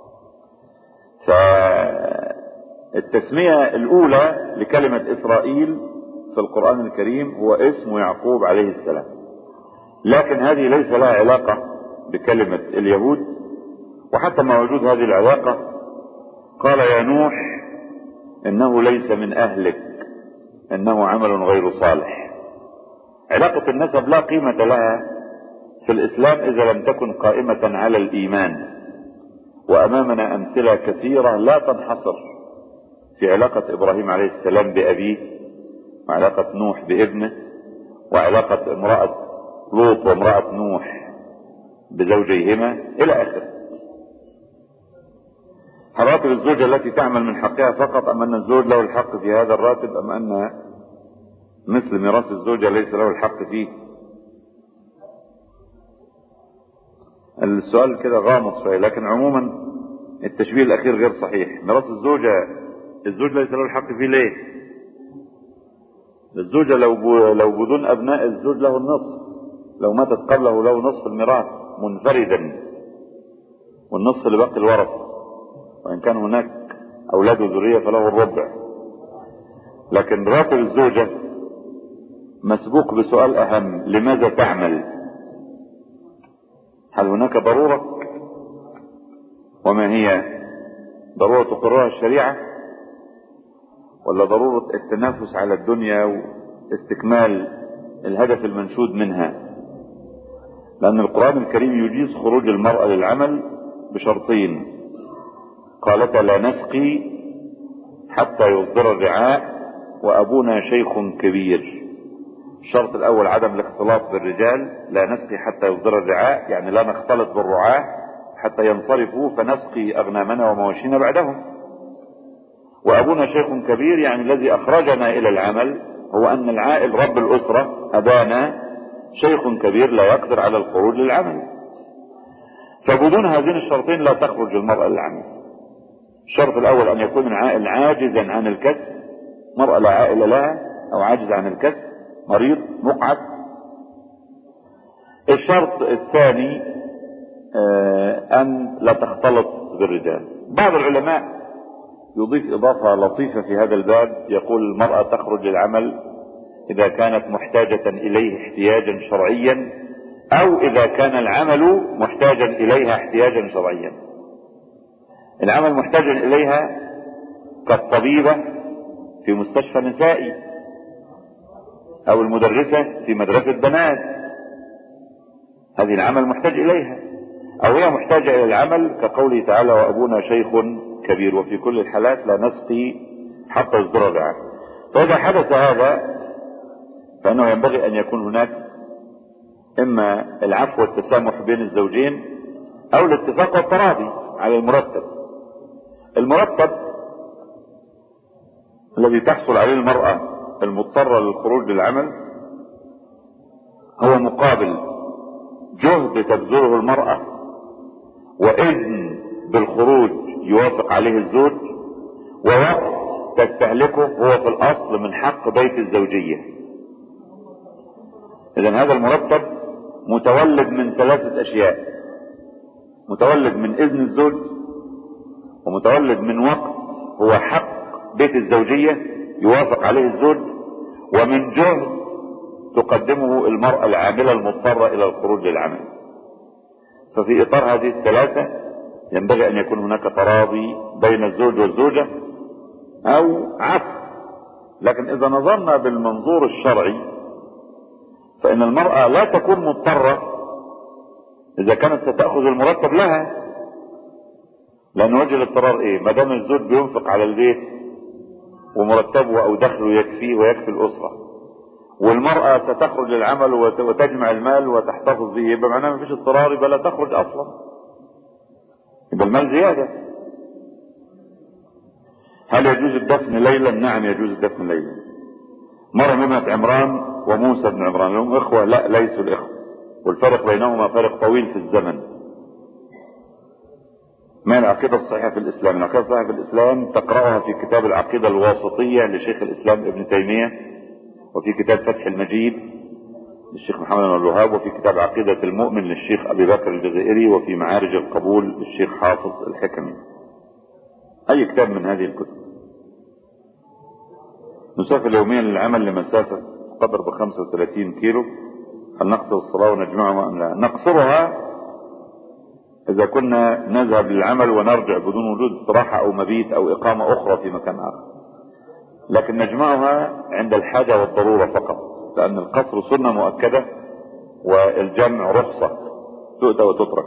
فالتسمية الاولى لكلمة اسرائيل في القرآن الكريم هو اسم يعقوب عليه السلام، لكن هذه ليس لها علاقة بكلمة اليهود، وحتى مع وجود هذه العلاقة قال يا نوح انه ليس من اهلك انه عمل غير صالح. علاقة النسب لا قيمة لها في الاسلام اذا لم تكن قائمة على الايمان، وامامنا امثلة كثيرة لا تنحصر في علاقة ابراهيم عليه السلام بابيه، وعلاقة نوح بابنه، وعلاقة امرأة لوط وامرأة نوح بزوجيهما الى اخره. راتب الزوجة التي تعمل من حقها فقط، ام ان الزوج له الحق في هذا الراتب، ام ان مثل ميراث الزوجة ليس له الحق فيه؟ السؤال كده غامض شوية، لكن عموما التشبيه الاخير غير صحيح. ميراث الزوجة الزوج ليس له الحق فيه ليه؟ الزوجة لو لو بدون ابناء الزوج له النصف، لو ماتت قبله له نصف الميراث منفردا، والنصف لباقي الورث، وان كان هناك اولاد وذرية فله الربع. لكن راتب الزوجة مسبوق بسؤال اهم: لماذا تعمل؟ هل هناك ضرورة؟ وما هي؟ ضرورة تقررها الشريعة، ولا ضرورة التنافس على الدنيا واستكمال الهدف المنشود منها؟ لأن القرآن الكريم يجيز خروج المرأة للعمل بشرطين، قالت لا نسقي حتى يصدر الرعاء وأبونا شيخ كبير. الشرط الأول عدم الاختلاط بالرجال، لا نسقي حتى يصدر الرعاء، يعني لا نختلط بالرعاة حتى ينصرفوا فنسقي أغنامنا ومواشينا بعدهم. وأبونا شيخ كبير يعني الذي أخرجنا إلى العمل هو أن العائل رب الأسرة أبانا شيخ كبير لا يقدر على الخروج للعمل. فبدون هذين الشرطين لا تخرج المرأة للعمل. الشرط الأول أن يكون العائل عاجزا عن الكسب، مرأة لا عائل لها أو عاجز عن الكسب، مريض مقعد. الشرط الثاني أن لا تختلط بالرجال. بعض العلماء يضيف إضافة لطيفة في هذا الباب، يقول المرأة تخرج للعمل إذا كانت محتاجة إليه احتياجا شرعيا، أو إذا كان العمل محتاجا إليها احتياجا شرعيا. العمل محتاجا إليها كالطبيبة في مستشفى نسائي، أو المدرسة في مدرسة بنات، هذه العمل محتاج إليها. أو هي محتاجة إلى العمل كقوله تعالى وأبونا شيخ كبير، وفي كل الحالات لا نسقي حتى يصدر الرعاء. فإذا حدث هذا فإنه ينبغي أن يكون هناك إما العفو والتسامح بين الزوجين، أو الاتفاق والتراضي على المرتب. المرتب الذي تحصل عليه المرأة المضطرة للخروج للعمل هو مقابل جهد تبذله المرأة وإذن بالخروج يوافق عليه الزوج، ووقت تستهلكه هو في الأصل من حق بيت الزوجية. إذن هذا المرتب متولد من ثلاثة أشياء: متولد من إذن الزوج، ومتولد من وقت هو حق بيت الزوجية يوافق عليه الزوج، ومن جهد تقدمه المرأة العاملة المضطرة إلى الخروج للعمل. ففي إطار هذه الثلاثة ينبغي أن يكون هناك تراضي بين الزوج والزوجة أو عفو. لكن إذا نظرنا بالمنظور الشرعي فإن المرأة لا تكون مضطرة إذا كانت ستأخذ المرتب لها، لأن وجه الاضطرار إيه؟ ما دام الزوج بينفق على البيت ومرتبه أو دخله يكفيه ويكفي الأسرة، والمرأة ستخرج للعمل وتجمع المال وتحتفظ به، يبقى معناه ما فيش اضطرار، يبقى لا تخرج أصلا، يبقى المال زيادة. هل يجوز الدفن ليلا؟ نعم يجوز الدفن ليلا. مريم ابنة عمران وموسى بن عمران لهم إخوة؟ لا، ليسوا الإخوة، والفرق بينهما فرق طويل في الزمن. ما العقيدة الصحيحة في الإسلام؟ العقيدة الصحيحة في الإسلام تقرأها في كتاب العقيدة الواسطية لشيخ الإسلام ابن تيمية، وفي كتاب فتح المجيد للشيخ محمد بن الوهاب، وفي كتاب عقيدة المؤمن للشيخ أبي بكر الجزائري، وفي معارج القبول للشيخ حافظ الحكمي. أي كتاب من هذه الكتب. نسافر يوميا للعمل لمسافة قدر ب خمسة وثلاثين كيلو، هل نقصر الصلاة ونجمعها أم لا؟ نقصرها إذا كنا نذهب للعمل ونرجع بدون وجود استراحة أو مبيت أو إقامة أخرى في مكان آخر، لكن نجمعها عند الحاجة والضرورة فقط، لأن القصر سنة مؤكدة والجمع رخصة تؤتى وتترك.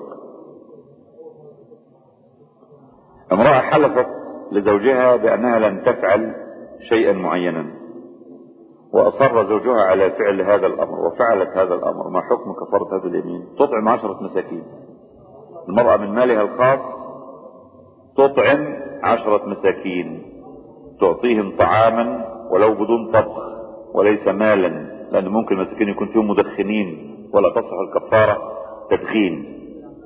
امرأة حلفت لزوجها بأنها لن تفعل شيئا معينا، وأصر زوجها على فعل هذا الأمر وفعلت هذا الأمر، ما حكم كفارة هذا اليمين؟ تطعم عشرة مساكين. المرأة من مالها الخاص تطعم عشرة مساكين، تعطيهم طعاما ولو بدون طبخ وليس مالا، لأن ممكن المساكين يكون فيهم مدخنين ولا تصح الكفارة تدخين.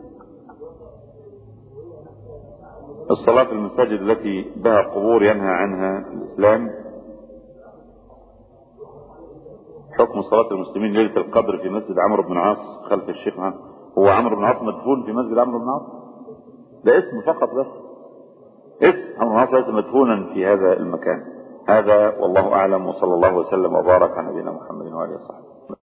الصلاة في المساجد التي بها قبور ينهى عنها الإسلام. حكم صلاة المسلمين ليلة القدر في مسجد عمرو بن العاص خلف الشيخ محمد. هو عمرو بن العاص مدفون في مسجد عمرو بن العاص؟ ده اسم فقط بس، اسم. عمرو بن العاص ليس مدفونا في هذا المكان. هذا والله أعلم، وصلى الله وسلم وبارك على نبينا محمد وآله وصحبه.